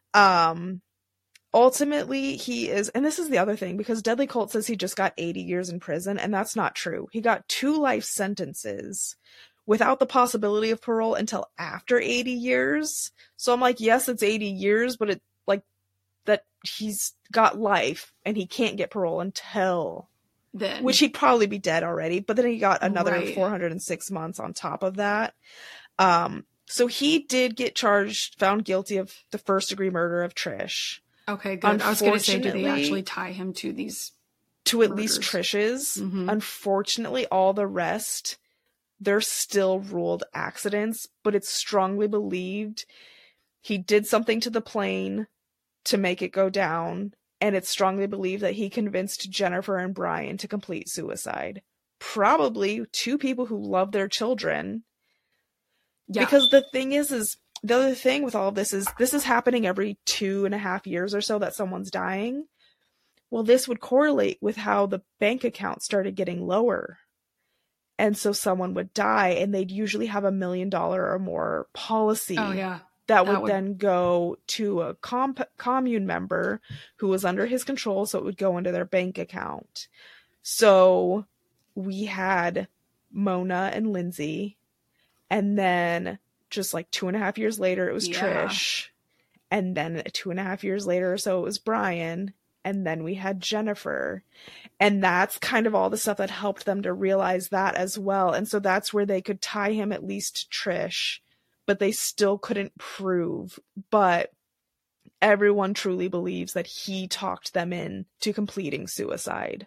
Um, ultimately, he is, and this is the other thing, because Deadly Cult says he just got eighty years in prison, and that's not true. He got two life sentences without the possibility of parole until after eighty years. So I'm like, yes, it's eighty years, but it, like, that he's got life and he can't get parole until then, which he'd probably be dead already, but then he got another right. four hundred six months on top of that. Um, so he did get charged, found guilty of the first degree murder of Trish. Okay, good. I was going to say, do they actually tie him to these to at murders? least Trish's? Mm-hmm. Unfortunately, all the rest, they're still ruled accidents, but it's strongly believed he did something to the plane to make it go down, and it's strongly believed that he convinced Jennifer and Brian to complete suicide. Probably two people who love their children. Yeah. Because the thing is, is the other thing with all of this is this is happening every two and a half years or so that someone's dying. Well, this would correlate with how the bank account started getting lower. And so someone would die, and they'd usually have a million dollar or more policy. Oh, yeah. That, that would, would then go to a comp- commune member who was under his control, so it would go into their bank account. So we had Mona and Lindsay, and then just like two and a half years later, it was yeah. Trish, and then two and a half years later or so, it was Brian, and then we had Jennifer. And that's kind of all the stuff that helped them to realize that as well. And so that's where they could tie him at least to Trish, but they still couldn't prove. But everyone truly believes that he talked them in to completing suicide.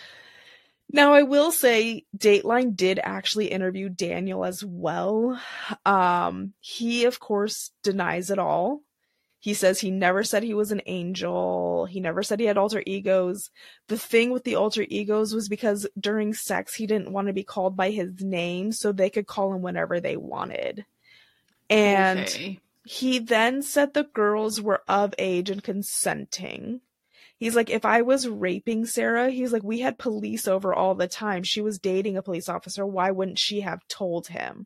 Now, I will say Dateline did actually interview Daniel as well. Um, he, of course, denies it all. He says he never said he was an angel. He never said he had alter egos. The thing with the alter egos was because during sex, he didn't want to be called by his name, so they could call him whenever they wanted. And okay. he then said the girls were of age and consenting. He's like, if I was raping Sarah, he's like, we had police over all the time. She was dating a police officer. Why wouldn't she have told him?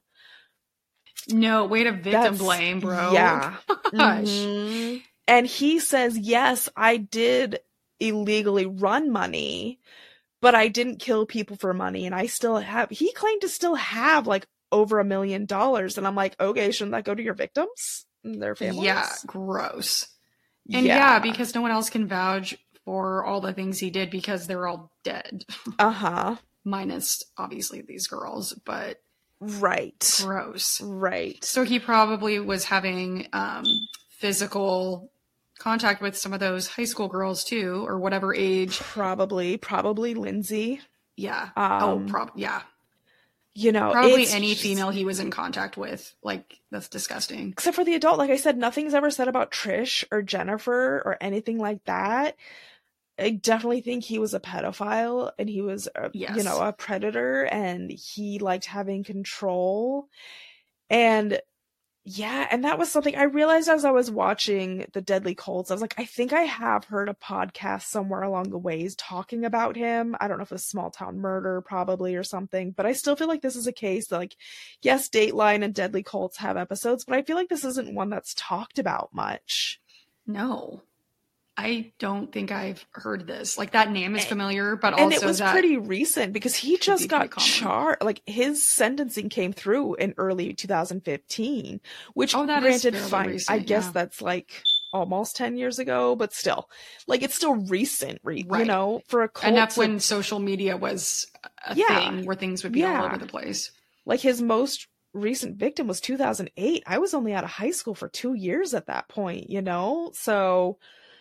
No, way to victim That's, blame, bro. Yeah. Gosh. Mm-hmm. And he says, yes, I did illegally run money, but I didn't kill people for money. And I still have, he claimed to still have like over a million dollars. And I'm like, okay, shouldn't that go to your victims and their families? Yeah, gross. And yeah. yeah, because no one else can vouch for all the things he did because they're all dead. Uh-huh. Minus, obviously, these girls, but... Right. Gross. Right. So he probably was having um, physical contact with some of those high school girls, too, or whatever age. Probably. Probably Lindsay. Yeah. Um, oh, prob- yeah. You know, probably any female he was in contact with. Like, that's disgusting. Except for the adult. Like I said, nothing's ever said about Trish or Jennifer or anything like that. I definitely think he was a pedophile and he was, a, Yes. you know, a predator, and he liked having control. And yeah, and that was something I realized as I was watching The Deadly Cults. I was like, I think I have heard a podcast somewhere along the ways talking about him. I don't know if it's Small Town Murder probably or something, but I still feel like this is a case that, like, yes, Dateline and Deadly Cults have episodes, but I feel like this isn't one that's talked about much. No. I don't think I've heard this. Like, that name is familiar, but and also it was that pretty recent because he just be got pretty common. charged. Like, his sentencing came through in early two thousand fifteen, which Oh, that is granted, fairly fine. recent, I guess yeah. that's like almost ten years ago, but still, like, it's still recent, re- you Right. know, for a cult. enough to- when social media was a Yeah. thing where things would be all Yeah. over the place. like, his most recent victim was two thousand eight. I was only out of high school for two years at that point, you know? So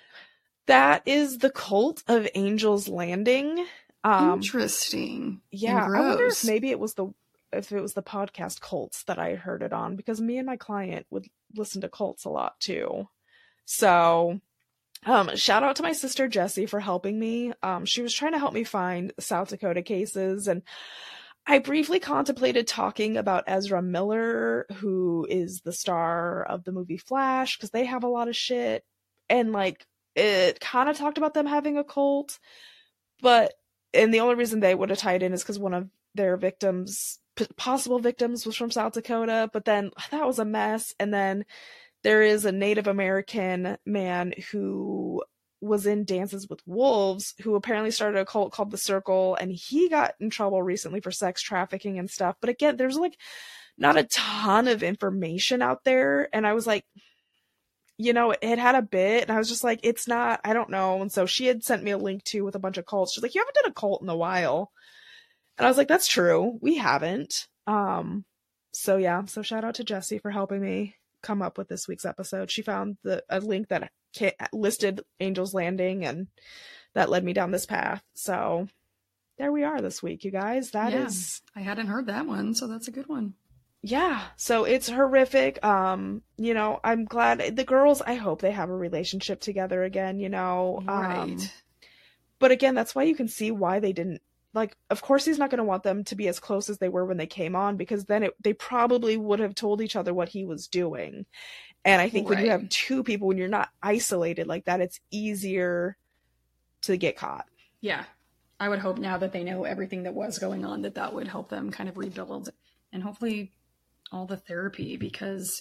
that is the cult of Angel's Landing. Um, Interesting. Yeah, And I wonder if gross. maybe it was the if it was the podcast Cults that I heard it on, because me and my client would listen to Cults a lot too. So, um, shout out to my sister Jessie for helping me. Um, she was trying to help me find South Dakota cases, and I briefly contemplated talking about Ezra Miller, who is the star of the movie Flash, because they have a lot of shit, and like it kind of talked about them having a cult, but and the only reason they would have tied in is because one of their victims, p- possible victims, was from South Dakota. But then that was a mess. And then there is a Native American man who was in Dances with Wolves, who apparently started a cult called The Circle, and he got in trouble recently for sex trafficking and stuff. But again, there's like not a ton of information out there, and I was like, you know, it had a bit, and I was just like, it's not, I don't know. And so she had sent me a link too with a bunch of cults. She's like, you haven't done a cult in a while. And I was like, that's true. We haven't. Um, so yeah, so shout out to Jessie for helping me come up with this week's episode. She found the a link that ca- listed Angel's Landing, and that led me down this path. So there we are this week, you guys. That Yeah. is, I hadn't heard that one, so that's a good one. yeah, so it's horrific. Um, you know, I'm glad the girls, I hope they have a relationship together again, you know. Um, Right. but again, that's why you can see why they didn't, like, of course he's not going to want them to be as close as they were when they came on, because then it, they probably would have told each other what he was doing. And I think when you Right. have two people, when you're not isolated like that, it's easier to get caught. Yeah. I would hope now that they know everything that was going on, that that would help them kind of rebuild, and hopefully all the therapy, because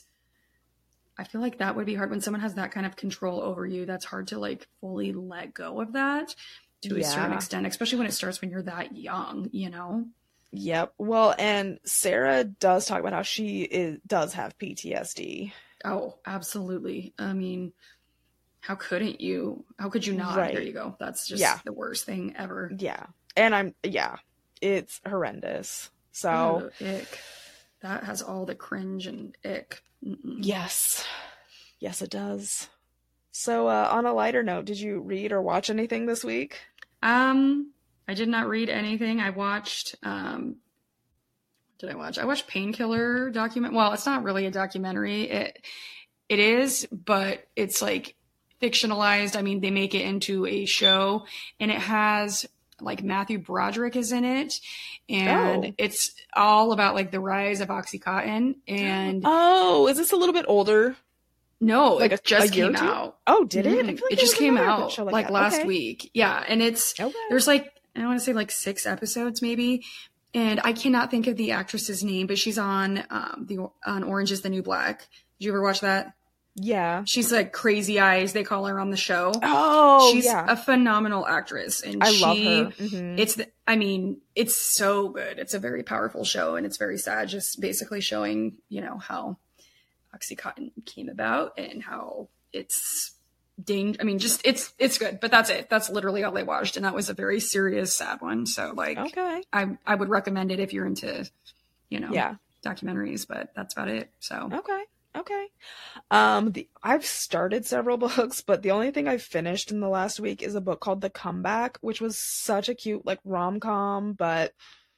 I feel like that would be hard when someone has that kind of control over you. That's hard to like fully let go of that to a certain Yeah. extent, especially when it starts when you're that young, you know? Yep. Well, and Sarah does talk about how she is, does have P T S D. Oh, absolutely. I mean, how couldn't you? How could you not? Right. There you go. That's just Yeah. the worst thing ever. Yeah. And I'm, yeah, it's horrendous. So, Oh, ick. That has all the cringe and ick. Mm-mm. yes. Yes, it does. So, uh, on a lighter note, did you read or watch anything this week? Um, I did not read anything. I watched, um, what did I watch? I watched Painkiller document. Well, it's not really a documentary. It, it is, but it's like fictionalized. I mean, they make it into a show, and it has like Matthew Broderick is in it, and Oh. it's all about like the rise of OxyContin. And Oh, is this a little bit older? no, Like it a- just a year or came two? out. Oh, did it? I Mhm. feel like It there just was came another out show like, that. last Okay. week. Yeah, and it's Okay. there's like I want to say like six episodes maybe, and I cannot think of the actress's name, but she's on um the on Orange Is the New Black. Did you ever watch that? Yeah. She's like Crazy Eyes, they call her on the show. Oh, She's yeah. a phenomenal actress, and I she, love her. Mhm. It's the, I mean, it's so good. It's a very powerful show, and it's very sad. Just basically showing, you know, how OxyContin came about and how it's dang. I mean, just it's it's good. But that's it. That's literally all I watched, and that was a very serious, sad one. So like, Okay. I I would recommend it if you're into, you know, Yeah. documentaries. But that's about it. So Okay. Okay. Um, the, I've started several books, but the only thing I've finished in the last week is a book called The Comeback, which was such a cute, like, rom-com, but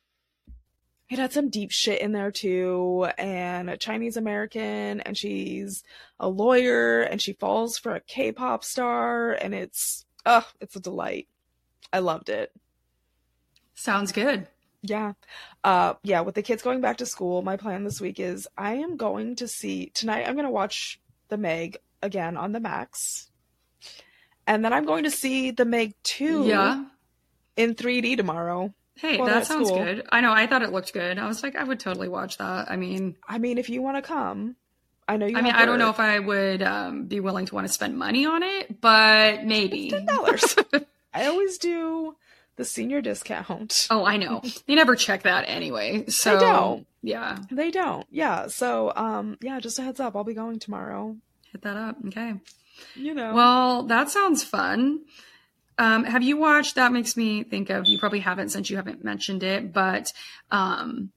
it had some deep shit in there too, and a Chinese American, and she's a lawyer, and she falls for a K-pop star, and it's Oh, it's a delight. I loved it. Sounds good. Yeah. Uh, yeah, with the kids going back to school, my plan this week is I am going to see, tonight I'm going to watch The Meg again on the Max. And then I'm going to see The Meg two Yeah. in three D tomorrow. Hey, Well, that that's sounds cool. good. I know. I thought it looked good. I was like, I would totally watch that. I mean, I mean, if you want to come, I know you I mean, have I don't know work. if I would um, be willing to want to spend money on it, but maybe. ten dollars. I always do the senior discount. Oh, I know. You never check that anyway. So don't. Yeah, They don't. Yeah. So, um, yeah, just a heads up. I'll be going tomorrow. hit that up. Okay. You know. Well, that sounds fun. Um, have you watched, that makes me think of, you probably haven't since you haven't mentioned it, but um,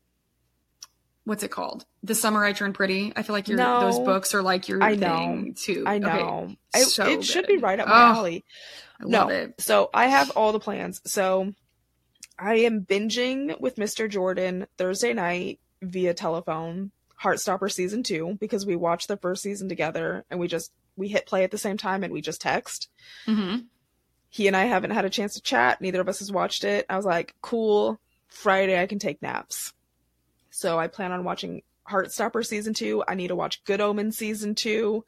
what's it called? The Summer I Turned Pretty. I feel like your No. those books are like your I know. thing too. I Okay. know. I- So it should good. be right up my Oh, alley. I love No. it. So I have all the plans. So I am binging with Mister Jordan Thursday night via telephone, Heartstopper season two, because we watched the first season together and we just we hit play at the same time and we just text. hmm He and I haven't had a chance to chat. Neither of us has watched it. I was like, cool. Friday I can take naps. So I plan on watching Heartstopper season two. I need to watch Good Omens season two.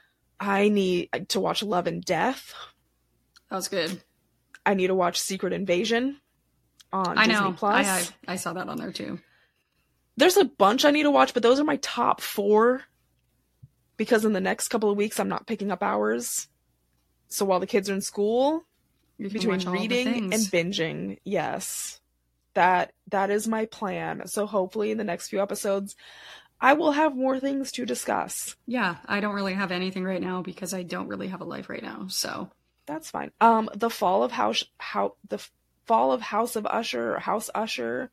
I need to watch Love and Death. That was good. I need to watch Secret Invasion on I Disney know. Plus. I, I I saw that on there too. There's a bunch I need to watch, but those are my top four because in the next couple of weeks I'm not picking up hours. So while the kids are in school, You can between watch all the reading and things. binging, yes, that that is my plan. So hopefully in the next few episodes, I will have more things to discuss. Yeah, I don't really have anything right now because I don't really have a life right now. So That's fine. Um, the fall of House, how the fall of House of Usher, or House Usher.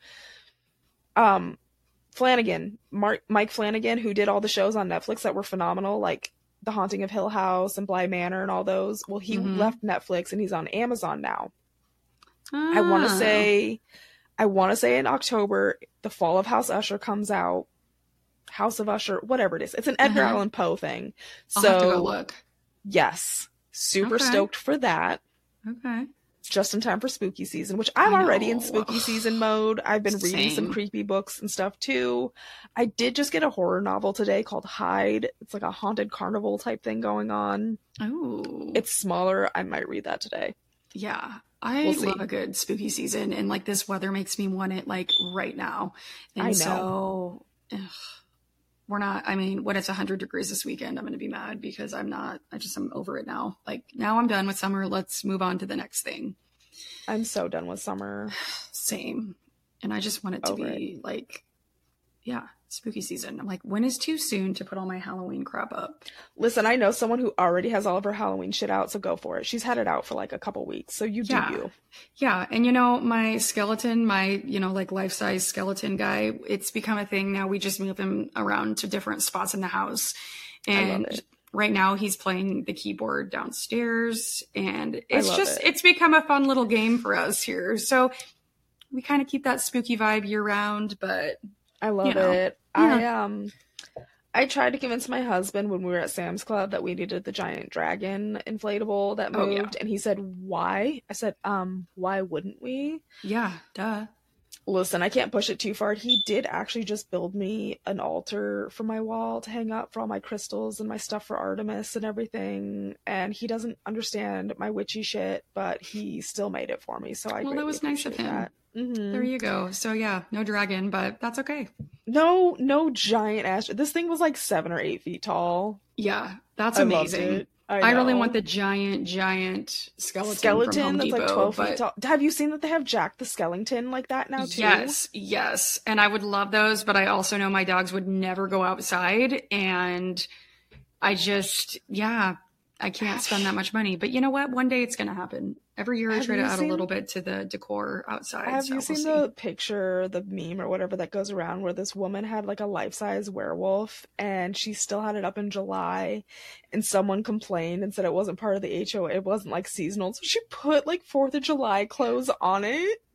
Um, Flanagan, Mark, Mike Flanagan, who did all the shows on Netflix that were phenomenal, like The Haunting of Hill House and Bly Manor and all those. Well, he Mhm. left Netflix and he's on Amazon now. I want to Ah. say, I want to say in October, The Fall of House Usher comes out. House of Usher, whatever it is. It's an Edgar Uh-huh. Allan Poe thing. I'll So have to go look. yes, super Okay. stoked for that. Okay. Just in time for spooky season, which I'm I already in know. spooky season mode. I've been reading some Same. creepy books and stuff too. I did just get a horror novel today called Hide. It's like a haunted carnival type thing going on. Oh, It's smaller. I might read that today. yeah. I We'll see. love a good spooky season, and like this weather makes me want it like right now. And I know. so ugh, we're not. I mean, when it's one hundred degrees this weekend, I'm going to be mad because I'm not. I just am over it now. Like now, I'm done with summer. Let's move on to the next thing. I'm so done with summer. Same. And I just want it to Over be like, yeah, spooky season. I'm like, when is too soon to put all my Halloween crap up? Listen, I know someone who already has all of her Halloween shit out, so go for it. She's had it out for like a couple weeks, so you do Yeah. you. Yeah. And you know, my skeleton, my, you know, like life size skeleton guy, it's become a thing now. We just move him around to different spots in the house. I love And it. right now he's playing the keyboard downstairs. And it's love just, it. it's become a fun little game for us here. So we kind of keep that spooky vibe year round, but I love You know, it. yeah. I um I tried to convince my husband when we were at Sam's Club that we needed the giant dragon inflatable that Oh, yeah. moved, and he said, "Why?" I said, "Um, why wouldn't we?" yeah, duh. Listen, I can't push it too far. He did actually just build me an altar for my wall to hang up for all my crystals and my stuff for Artemis and everything. And he doesn't understand my witchy shit, but he still made it for me. So I Well, that greatly was nice of appreciate him. that. Mhm. There you go. So yeah, no dragon, but that's okay. No, no giant ass. This thing was like seven or eight feet tall. Yeah, that's I loved amazing. it. I, really know. want the giant, giant skeleton, from skeleton Home that's Depot. like twelve but feet tall. Have you seen that they have Jack the Skellington like that now too? yes, yes, and I would love those, but I also know my dogs would never go outside, and I just, yeah, I can't spend that much money. But you know what? One day it's going to happen. Every year I Have try to you add seen- a little bit to the decor outside. Have so you we'll seen see. the picture, the meme or whatever that goes around where this woman had like a life-size werewolf and she still had it up in July and someone complained and said it wasn't part of the H O A, it wasn't like seasonal, so she put like fourth of July clothes on it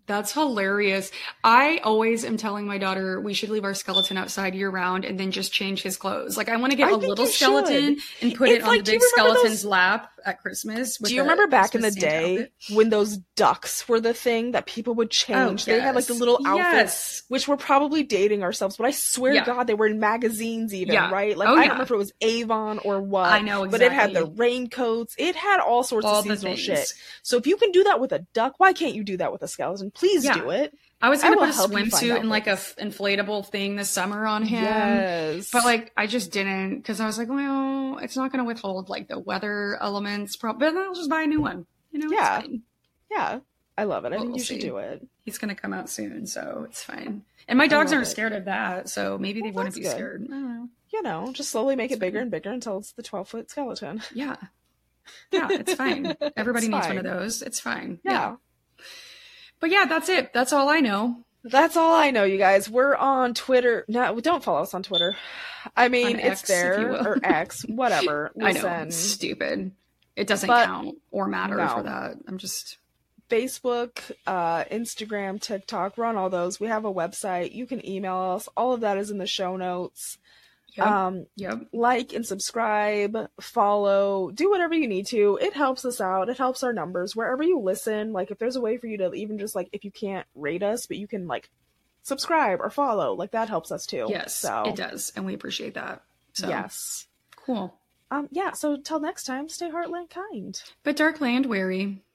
That's hilarious. I always am telling my daughter we should leave our skeleton outside year round and then just change his clothes. Like I want to get I a think little you skeleton should. and put It's it on like, the do you big remember skeleton's those- lap at Christmas. with Do you the remember back in the Christmas Santa day outfit. when those ducks were the thing that people would change? Oh, They had like the yes. little outfits, Yes. which we're probably dating ourselves, but I swear Yeah. to God, they were in magazines even, Yeah. right? Like Oh, I yeah. don't remember if it was Avon or what. I know But it had the exactly. raincoats. It had all sorts All of the seasonal things. shit. So if you can do that with a duck, why can't you do that with a skeleton? Please Yeah. do it. I was I gonna will put a help you find swimsuit and like a outfits. f- inflatable thing this summer on him. Yes. But like I just didn't because I was like, well, it's not gonna withhold like the weather elements. Pro- but then I'll just buy a new one. You know, Yeah. it's fine. yeah, I love it. I We'll- think we'll you should see. do it. He's gonna come out soon, so it's fine. And my dogs love aren't it. scared of that, so maybe they Well, wouldn't that's be good. scared. I don't know. You know, just slowly make It's it bigger fine. and bigger until it's the twelve foot skeleton. Yeah. Yeah, it's fine. Everybody It's needs one fine. of those. It's fine. Yeah. Yeah. But yeah, that's it. That's all I know. That's all I know, you guys. We're on Twitter. No, don't follow us on Twitter. I mean, On it's X, if you there, will. or X, whatever. I know. Listen, It's stupid. It doesn't But- count or matter no. for that. I'm just Facebook, uh, Instagram, TikTok, we're on all those. We have a website. You can email us. All of that is in the show notes. Yep. Um, Yep. like and subscribe, follow, do whatever you need to. It helps us out. It helps our numbers wherever you listen. Like if there's a way for you to even just like, if you can't rate us, but you can like subscribe or follow, like that helps us too. Yes, So it does. And we appreciate that. So yes. cool. Um, yeah. So till next time, stay heartland kind. But Dark Land wary.